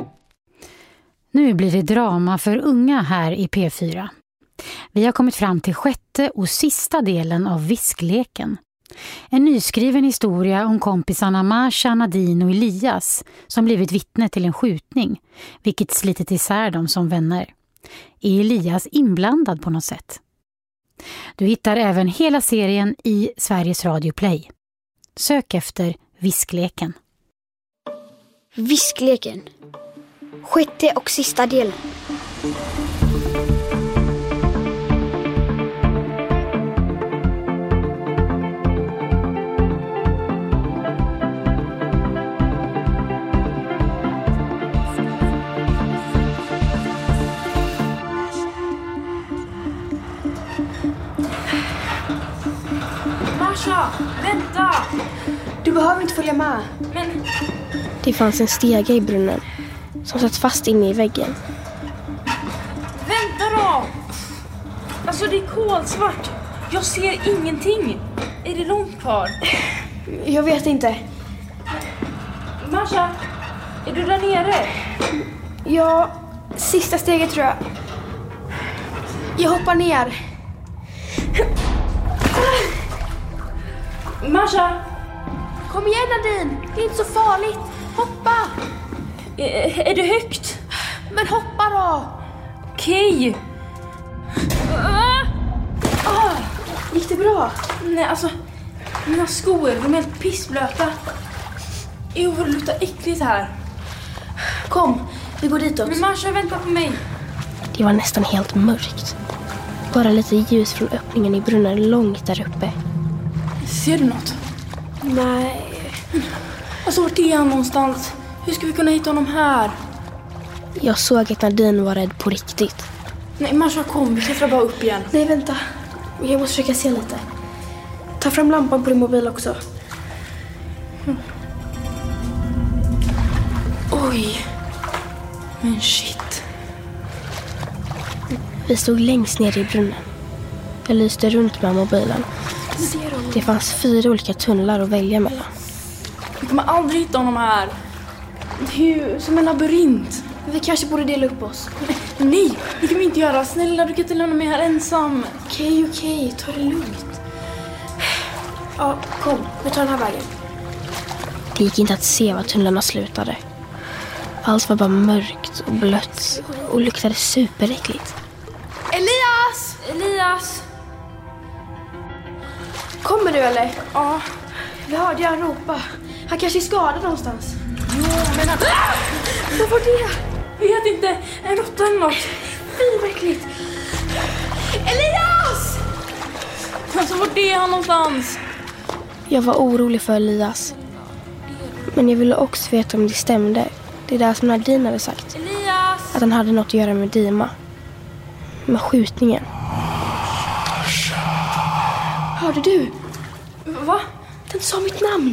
Nu blir det drama för unga här i P fyra. Vi har kommit fram till sjätte och sista delen av Viskleken. En nyskriven historia om kompisarna Marsha, Nadine och Elias som blivit vittne till en skjutning, vilket slitit isär dem som vänner. Är Elias inblandad på något sätt? Du hittar även hela serien i Sveriges Radio Play. Sök efter Viskleken. Viskleken. Sjätte och sista delen. Marsha, vänta! Du behöver inte följa med. Men... Det fanns en stege i brunnen som satt fast inne i väggen. Vänta då! Alltså det är kolsvart. Jag ser ingenting. Är det långt kvar? Jag vet inte. Marsha, är du där nere? Ja, sista steget tror jag. Jag hoppar ner. Marsha! Kom igen Nadine, det är inte så farligt. Hoppa! Är, är det högt? Men hoppa då! Okej. Ah! Ah, gick det bra? Nej, alltså mina skor, de är helt pissblöta. Jo, det luktar äckligt här. Kom, vi går ditåt. Men Marsha, vänta på mig. Det var nästan helt mörkt. Bara lite ljus från öppningen i brunnen långt där uppe. Ser du något? Nej. Alltså, vart är han någonstans? Hur ska vi kunna hitta honom här? Jag såg att Nadine var rädd på riktigt. Nej, Marsha, kom. Vi klättrar bara upp igen. Nej, vänta. Jag måste försöka se lite. Ta fram lampan på din mobil också. Mm. Oj. Men shit. Vi stod längst ner i brunnen. Jag lyste runt med mobilen. Det fanns fyra olika tunnlar att välja mellan. Vi kommer aldrig hitta honom här. Det är ju som en labyrint. Vi kanske borde dela upp oss. Nej, det kan vi inte göra. Snälla, du kan inte lämna mig här ensam. Okej, okej. Ta det lugnt. Ja, kom. Vi tar den här vägen. Det gick inte att se var tunnlarna slutade. Allt var bara mörkt och blött och luktade superäckligt. Elias! Elias! Kommer du eller? Ja. Vi hörde jag ropa. Han kanske är skadad någonstans. Jo, men... Ah! Vad var det? Vet inte. En råtta eller något. Fy, vad äckligt. Elias! Alltså, vart är han någonstans? Jag var orolig för Elias. Men jag ville också veta om det stämde. Det är där som Nadine hade sagt. Elias! Att han hade något att göra med Dima. Med skjutningen. Hörde du? Va? Den sa mitt namn.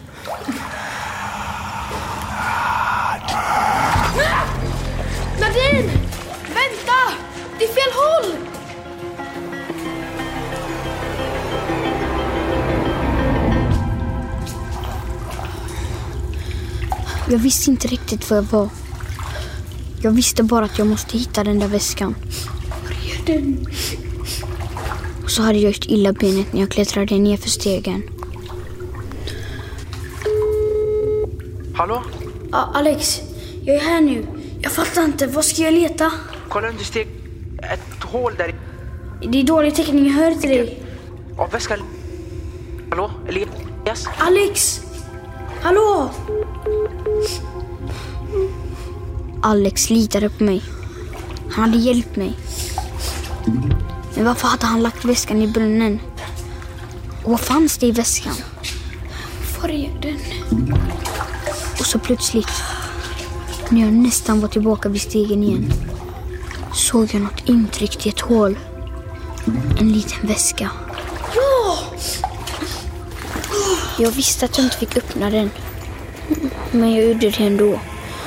Nadine! Vänta! Det är fel håll! Jag visste inte riktigt var jag var. Jag visste bara att jag måste hitta den där väskan. Var är den? Och så hade jag just illa benet när jag klättrade ner för stegen. Hallå? Ja, Alex. Jag är här nu. Jag fattar inte. Vad ska jag leta? Kolla under steg. Ett hål där. Det är dålig täckning. Jag hör inte dig. Ja, väskan. Hallå? Elias? Alex! Hallå! Alex litade på mig. Han hade hjälpt mig. Men varför hade han lagt väskan i brunnen? Och vad fanns det i väskan? Var är den? Och så plötsligt, när jag nästan var tillbaka vid stegen igen, såg jag något intryckt i ett hål. En liten väska. Ja! Jag visste att jag inte fick öppna den, men jag gjorde det ändå.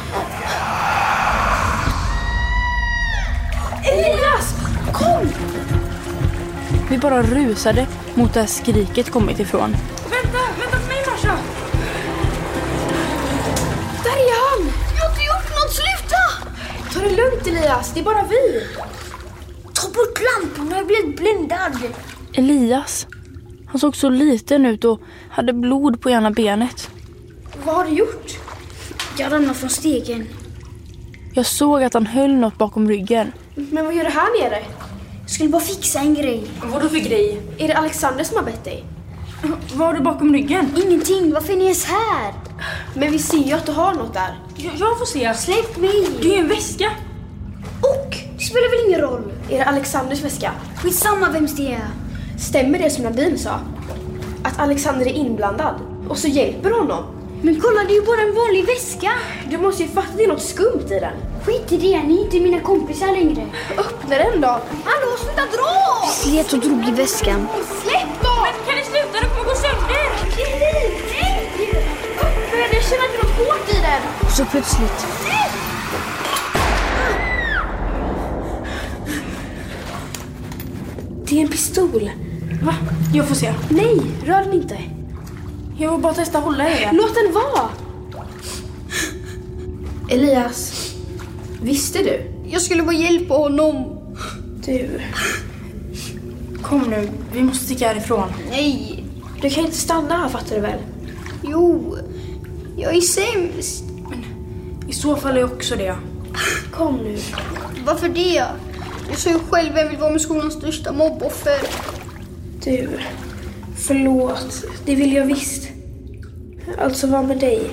Elias! Kom! Vi bara rusade mot där skriket kommit ifrån. Vänta, vänta på mig, Marsha! Där är han! Jag har inte gjort något, sluta! Ta det lugnt, Elias, det är bara vi. Ta bort lamporna, jag blev blindad. Elias, han såg så liten ut och hade blod på ena benet. Vad har du gjort? Jag ramlade från stegen. Jag såg att han höll något bakom ryggen. Men vad gör du här nere? Jag skulle bara fixa en grej. Vad då för grej? Är det Alexander som har bett dig? Vad har du bakom ryggen? Ingenting, varför är ni ens här? Men vi ser ju att du har något där. Jag, jag får se. Släpp mig. Det är en väska. Och? Det spelar väl ingen roll? Är det Alexanders väska? Skitsamma vems det är. Stämmer det som Nadine sa? Att Alexander är inblandad och så hjälper honom? Men kolla, det är ju bara en vanlig väska. Du måste ju fatta att det är något skumt i den. Skit i det, ni är inte mina kompisar längre. Öppna den då. Hallå, sluta dra! Vi slet och drog i väskan. Släpp då! Men kan ni sluta? Det kommer gå sönder! Nej! Öppna den, jag känner att det är något hårt i den. Och så plötsligt. Det är en pistol. Va? Jag får se. Nej, rör den inte. Jag vill bara testa hålla i den. Låt den vara! Elias, visste du? Jag skulle bara hjälpa honom. Du, kom nu. Vi måste sticka härifrån. Nej. Du kan inte stanna här, fattar du väl? Jo, jag är sämst. Men i så fall är jag också det. Kom nu. Varför det? Jag sa ju själv att jag vill vara med skolans största mobboffer. Du, förlåt. Det vill jag visst. Alltså vara med dig.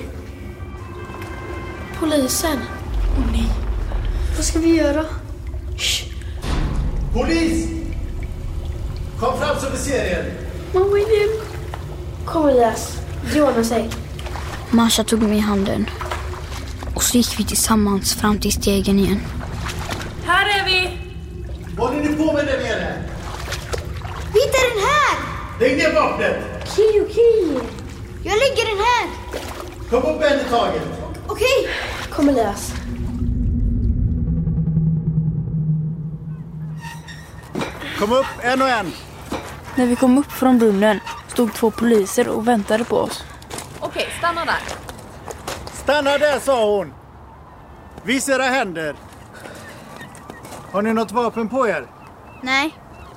Polisen. Åh oh, nej. Vad ska vi göra? Shh. Polis! Kom fram så vi ser er. Mamma igen. Kom Elias. Det ordnar sig. Marsha tog mig i handen. Och så gick vi tillsammans fram till stegen igen. Här är vi. Vad håller ni på med där nere? Vi hittar den här! Lägg ner vapnet! Okej, okej. Jag lägger den här. Kom upp en i taget. Okej. Kom Elias. Kom upp en och en. När vi kom upp från brunnen stod två poliser och väntade på oss. Okej, stanna där. Stanna där, sa hon. Visa era händer. Har ni något vapen på er? Nej.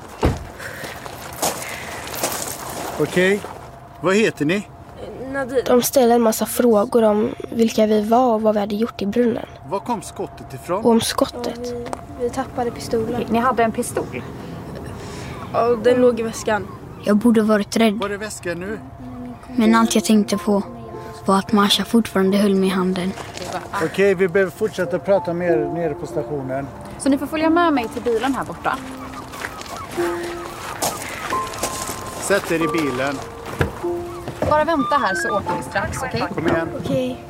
Okej. Vad heter ni? Nadine. De ställde en massa frågor om vilka vi var och vad vi hade gjort i brunnen. Var kom skottet ifrån? Och om skottet. Vi, vi tappade pistolen. Ni hade en pistol? Ja, den låg i väskan. Jag borde varit rädd. Var är väskan nu? Men allt jag tänkte på var att Marsha fortfarande höll mig i handen. Okej, vi behöver fortsätta prata med er nere på stationen. Så ni får följa med mig till bilen här borta. Sätt er i bilen. Bara vänta här så åker vi strax, okej? Kom igen. Okej.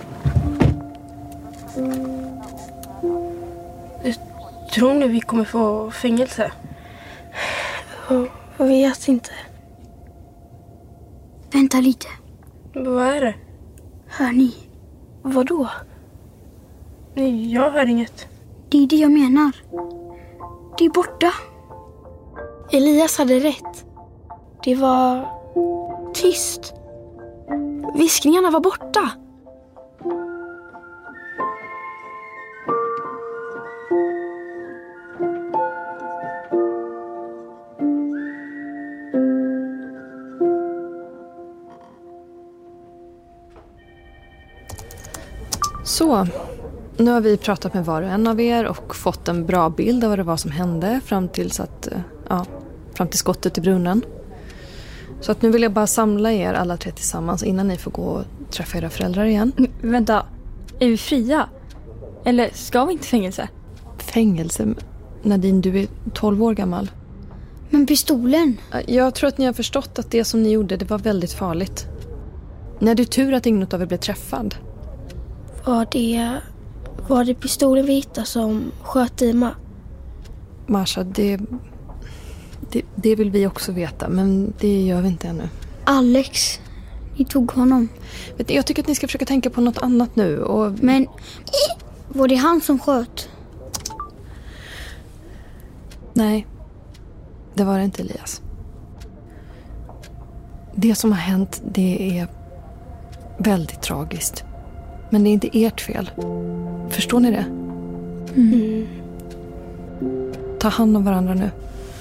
Du tror ni vi kommer få fängelse? Jag vet inte. Vänta lite. Vad är det? Hör ni? Vadå? Nej, jag hör inget. Det är det jag menar. Det är borta. Elias hade rätt. Det var tyst. Viskningarna var borta. Så, nu har vi pratat med var och en av er och fått en bra bild av vad det var som hände fram till, så att, ja, fram till skottet i brunnen. Så att nu vill jag bara samla er alla tre tillsammans innan ni får gå och träffa era föräldrar igen. Men, vänta, är vi fria? Eller ska vi inte fängelse? Fängelse? Nadine, du är tolv år gammal. Men pistolen? Jag tror att ni har förstått att det som ni gjorde, det var väldigt farligt. Ni hade tur att ingen av er blev träffad. Var det, var det pistolen vi hittade som sköt Dima? Marsha, det, det, det vill vi också veta, men det gör vi inte ännu. Alex, ni tog honom. Jag tycker att ni ska försöka tänka på något annat nu. Och... Men var det han som sköt? Nej, det var det inte, Elias. Det som har hänt, det är väldigt tragiskt. Men det är inte ert fel. Förstår ni det? Mm. Ta hand om varandra nu.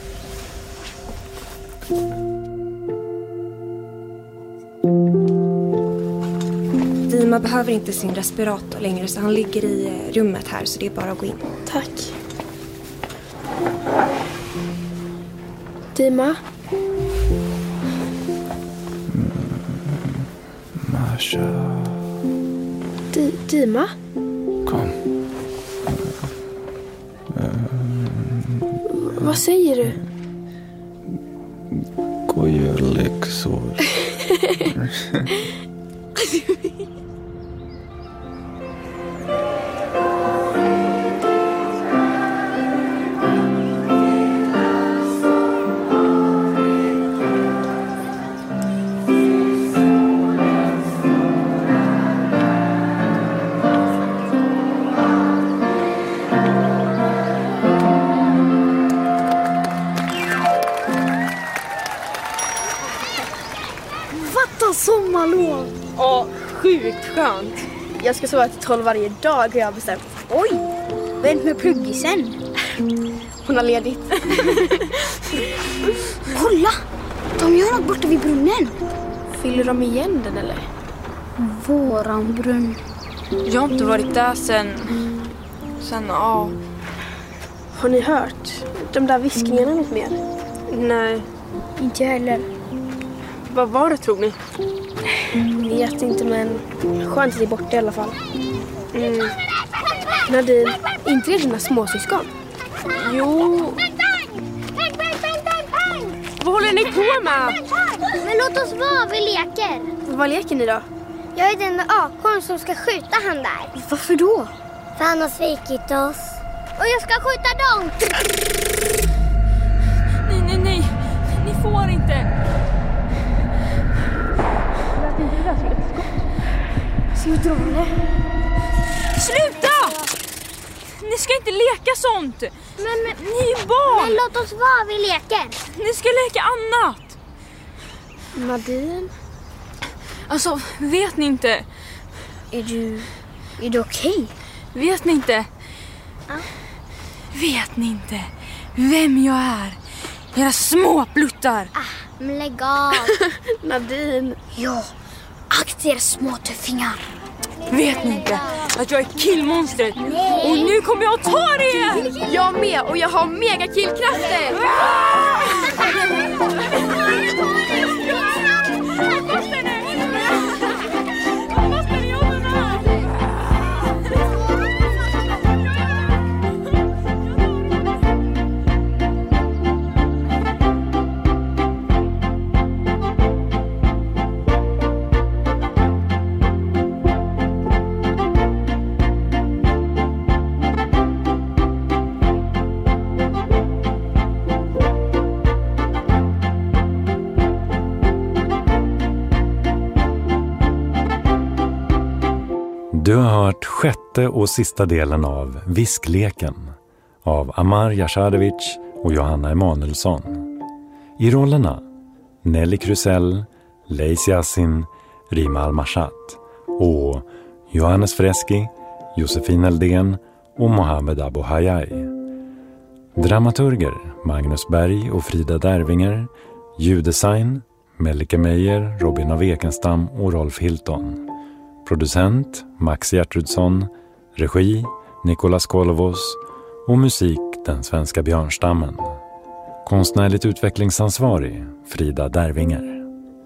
Dima behöver inte sin respirator längre, så han ligger i rummet här, så det är bara att gå in. Tack. Dima? Marsha. D- Dima? Kom. Vad säger du? Gå och gör läxor. Sommarlov. Åh, sjukt skönt. Jag ska sova till tolv varje dag, har jag bestämt. Oj, vad är det med pluggisen? Hon har ledigt. Kolla, de gör något borta vid brunnen. Fyller de igen den eller? Våran brunn. Jag har inte varit där sen... Sen, ja. Har ni hört de där viskningarna något mer? Nej. Inte heller. Vad var det, tror ni? Vet inte, men skönt att det är borta i alla fall. Mm. Nadine, inte det dina småsyskon? Jo. Vad håller ni på med? Men låt oss vara, vi leker. Vad leker ni då? Jag är den med akon som ska skjuta han där. Varför då? För han har svikit oss. Och jag ska skjuta dem. Nej, nej, nej. Ni får inte. Ska vi dra det? Sluta! Ni ska inte leka sånt. Men, men, ni är barn. Men låt oss vara, vi leker. Ni ska leka annat. Nadine? Alltså, vet ni inte? Är du... Är du okej? Vet ni inte? Ja. Vet ni inte vem jag är? Era små pluttar. Ah, men lägg av. Nadine. Ja, akta er små tuffingar. Vet ni inte att jag är killmonstret? Och nu kommer jag att ta det! Jag med, och jag har mega killkrafter! Du har hört sjätte och sista delen av Viskleken av Amar Jasharevic och Johanna Emanuelsson. I rollerna Nelly Krusell, Leis Yassin, Rima Al-Mashat och Johannes Freski, Josefin Eldén och Mohammed Abu Hayai. Dramaturger Magnus Berg och Frida Dervinger, ljuddesign Melike Meijer, Robin av Ekenstam och Rolf Hilton. Producent Max Gertrudsson, regi Nikolas Kolovos och musik Den svenska björnstammen. Konstnärligt utvecklingsansvarig Frida Dervinger.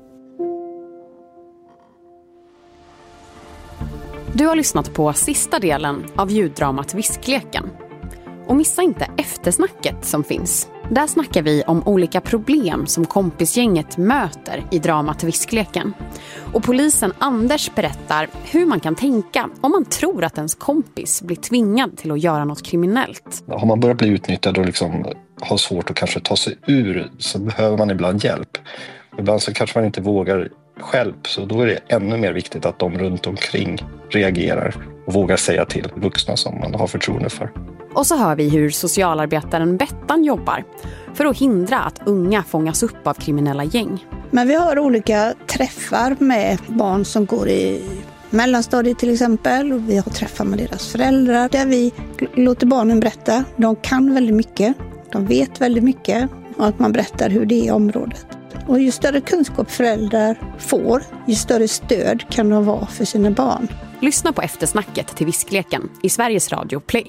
Du har lyssnat på sista delen av ljuddramat Viskleken. Och missa inte eftersnacket som finns. Där snackar vi om olika problem som kompisgänget möter i dramat Viskleken. Och polisen Anders berättar hur man kan tänka om man tror att ens kompis blir tvingad till att göra något kriminellt. Har man börjat bli utnyttjad och liksom har svårt att kanske ta sig ur, så behöver man ibland hjälp. Ibland så kanske man inte vågar själv, så då är det ännu mer viktigt att de runt omkring reagerar och vågar säga till vuxna som man har förtroende för. Och så hör vi hur socialarbetaren Bettan jobbar för att hindra att unga fångas upp av kriminella gäng. Men vi har olika träffar med barn som går i mellanstadiet till exempel. Och vi har träffar med deras föräldrar där vi låter barnen berätta. De kan väldigt mycket, de vet väldigt mycket och att man berättar hur det är i området. Och ju större kunskap föräldrar får, ju större stöd kan de vara för sina barn. Lyssna på eftersnacket till Viskleken i Sveriges Radio Play.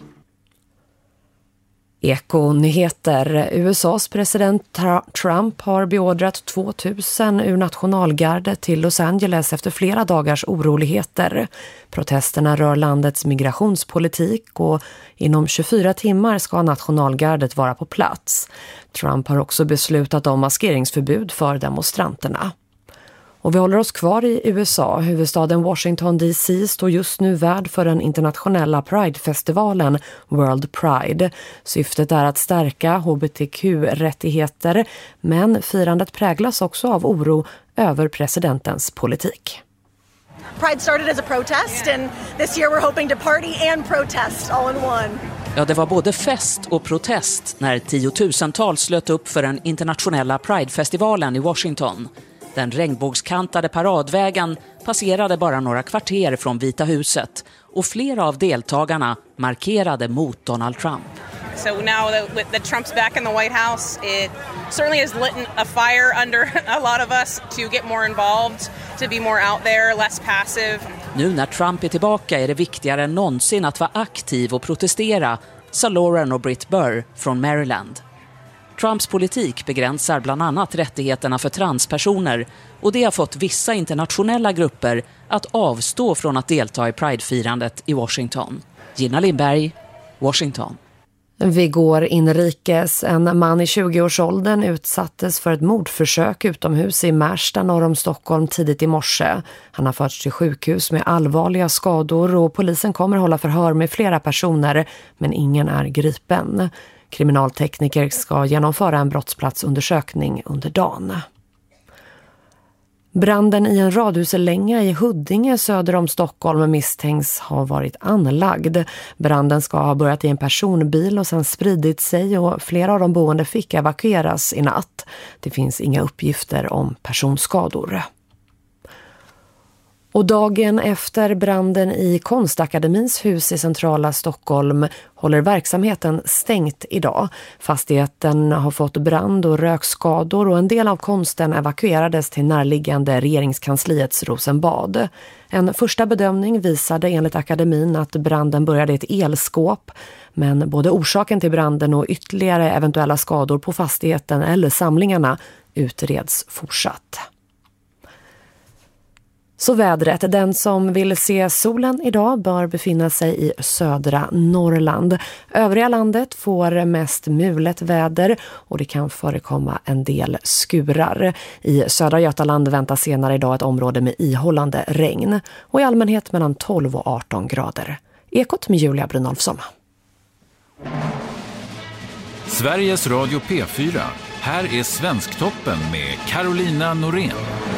Eko-nyheter. U S A:s president Trump har beordrat tvåtusen ur nationalgardet till Los Angeles efter flera dagars oroligheter. Protesterna rör landets migrationspolitik och inom tjugofyra timmar ska nationalgardet vara på plats. Trump har också beslutat om maskeringsförbud för demonstranterna. Och vi håller oss kvar i U S A. Huvudstaden Washington D C står just nu värd för den internationella Pride-festivalen World Pride. Syftet är att stärka H B T Q-rättigheter, men firandet präglas också av oro över presidentens politik. Pride started as a protest and this year we're hoping to party and protest all in one. Ja, det var både fest och protest när tiotusentals slöt upp för den internationella Pride-festivalen i Washington. Den regnbågskantade paradvägen passerade bara några kvarter från Vita huset och flera av deltagarna markerade mot Donald Trump. So now that, that Trump's back in the White House, it certainly has lit a fire under a lot of us to get more involved, to be more out there, less passive. Nu när Trump är tillbaka är det viktigare än någonsin att vara aktiv och protestera, sa Lauren och Britt Burr från Maryland. Trumps politik begränsar bland annat rättigheterna för transpersoner och det har fått vissa internationella grupper att avstå från att delta i Pride-firandet i Washington. Gina Lindberg, Washington. Vi går inrikes. En man i tjugoårsåldern utsattes för ett mordförsök utomhus i Märsta norr om Stockholm tidigt i morse. Han har förts till sjukhus med allvarliga skador och polisen kommer hålla förhör med flera personer, men ingen är gripen. Kriminaltekniker ska genomföra en brottsplatsundersökning under dagen. Branden i en radhuslänga i Huddinge söder om Stockholm misstänks ha varit anlagd. Branden ska ha börjat i en personbil och sedan spridit sig och flera av de boende fick evakueras i natt. Det finns inga uppgifter om personskador. Och dagen efter branden i Konstakademins hus i centrala Stockholm håller verksamheten stängt idag. Fastigheten har fått brand- och rökskador och en del av konsten evakuerades till närliggande regeringskansliets Rosenbad. En första bedömning visade enligt akademin att branden började i ett elskåp, men både orsaken till branden och ytterligare eventuella skador på fastigheten eller samlingarna utreds fortsatt. Så vädret, den som vill se solen idag bör befinna sig i södra Norrland. Övriga landet får mest mulet väder och det kan förekomma en del skurar. I södra Götaland väntas senare idag ett område med ihållande regn och i allmänhet mellan tolv och arton grader. Ekot med Julia Brynolfsson. Sveriges Radio P fyra. Här är Svensktoppen med Carolina Norén.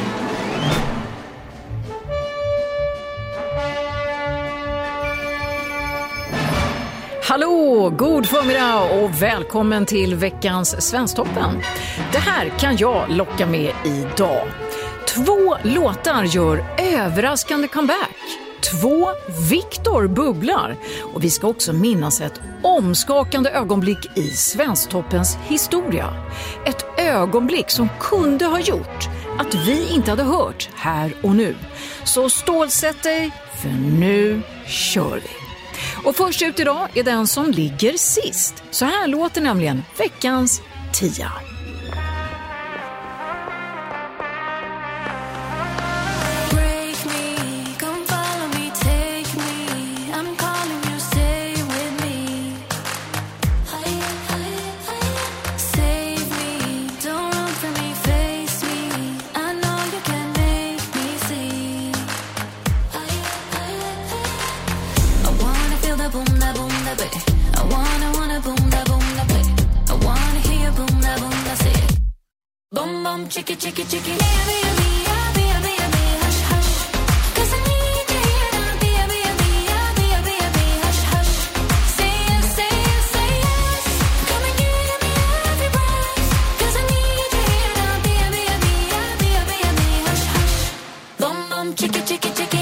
Hallå, god förmiddag och välkommen till veckans Svensktoppen. Det här kan jag locka med idag. Två låtar gör överraskande comeback. Två Viktor bubblar. Och vi ska också minnas ett omskakande ögonblick i Svensktoppens historia. Ett ögonblick som kunde ha gjort att vi inte hade hört här och nu. Så stålsätt dig, för nu kör vi. Och först ut idag är den som ligger sist. Så här låter nämligen veckans tia. Say da baby. I wanna wanna boom da boom da baby. I wanna hear you boom da boom da say it. Boom boom chicka chicka chicka. Baby, baby, baby, baby, hush hush. 'Cause I need to hear that. Baby, baby, baby, baby, hush hush. Say yes, say yes, say yes. Come and give me every breath. 'Cause I need to hear that. Baby, baby, baby, baby, hush hush. Boom boom chicka chicka chicka.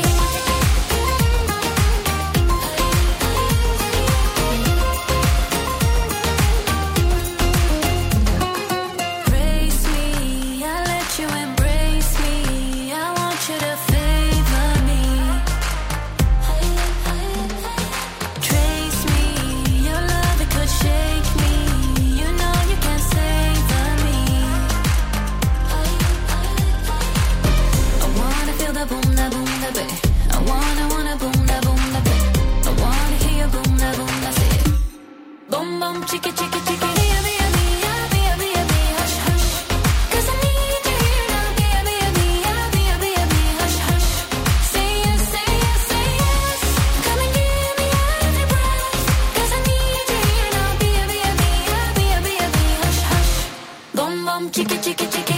Chicka chicka chicka. Baby, baby, baby, baby, hush hush. 'Cause I need to hear now. Baby, baby, baby, baby, hush hush. Say yes, say yes, say yes. Come and give me every breath. 'Cause I need to hear now. Baby, baby, baby, baby, hush hush. Bum bum chicka chicka chicka.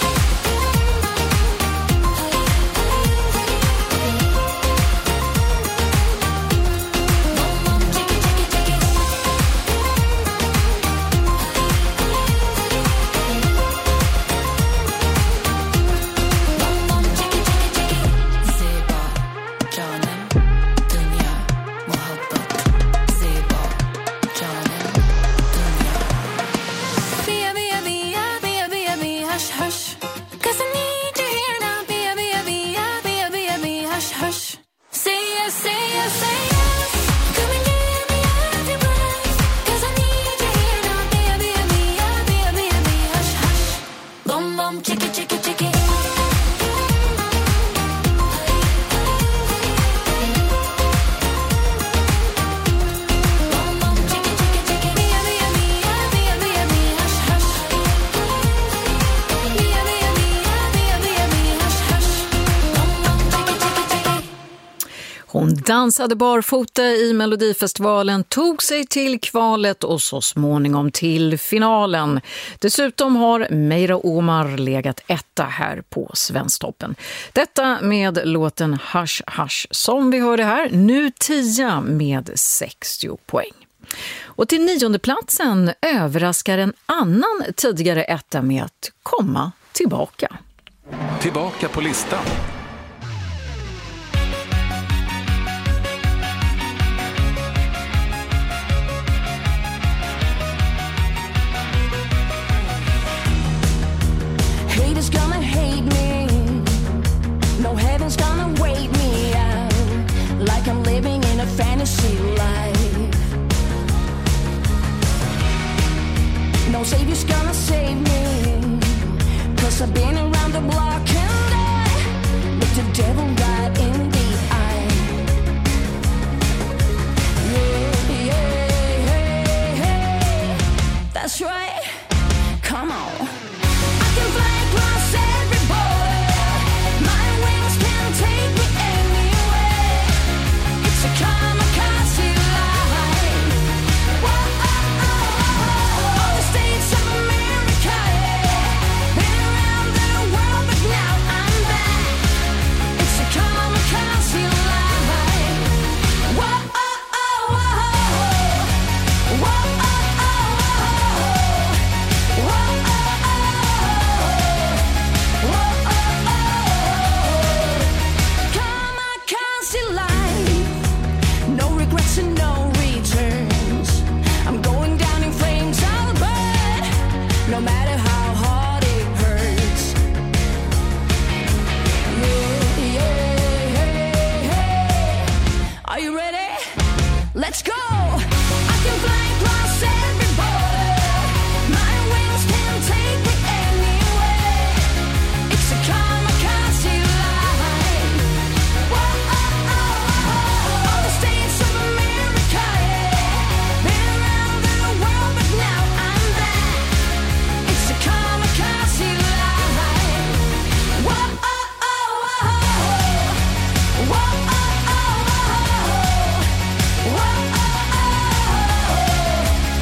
Hon dansade barfota i Melodifestivalen, tog sig till kvalet och så småningom till finalen. Dessutom har Meira Omar legat etta här på Svensktoppen. Detta med låten Hush Hush som vi hörde här, nu tia med sextio poäng. Och till nionde platsen överraskar en annan tidigare etta med att komma tillbaka. Tillbaka på listan. Haters gonna hate me. No heaven's gonna wait me out. Like I'm living in a fantasy life. No savior's gonna save me. 'Cause I've been around the block and I looked the devil right in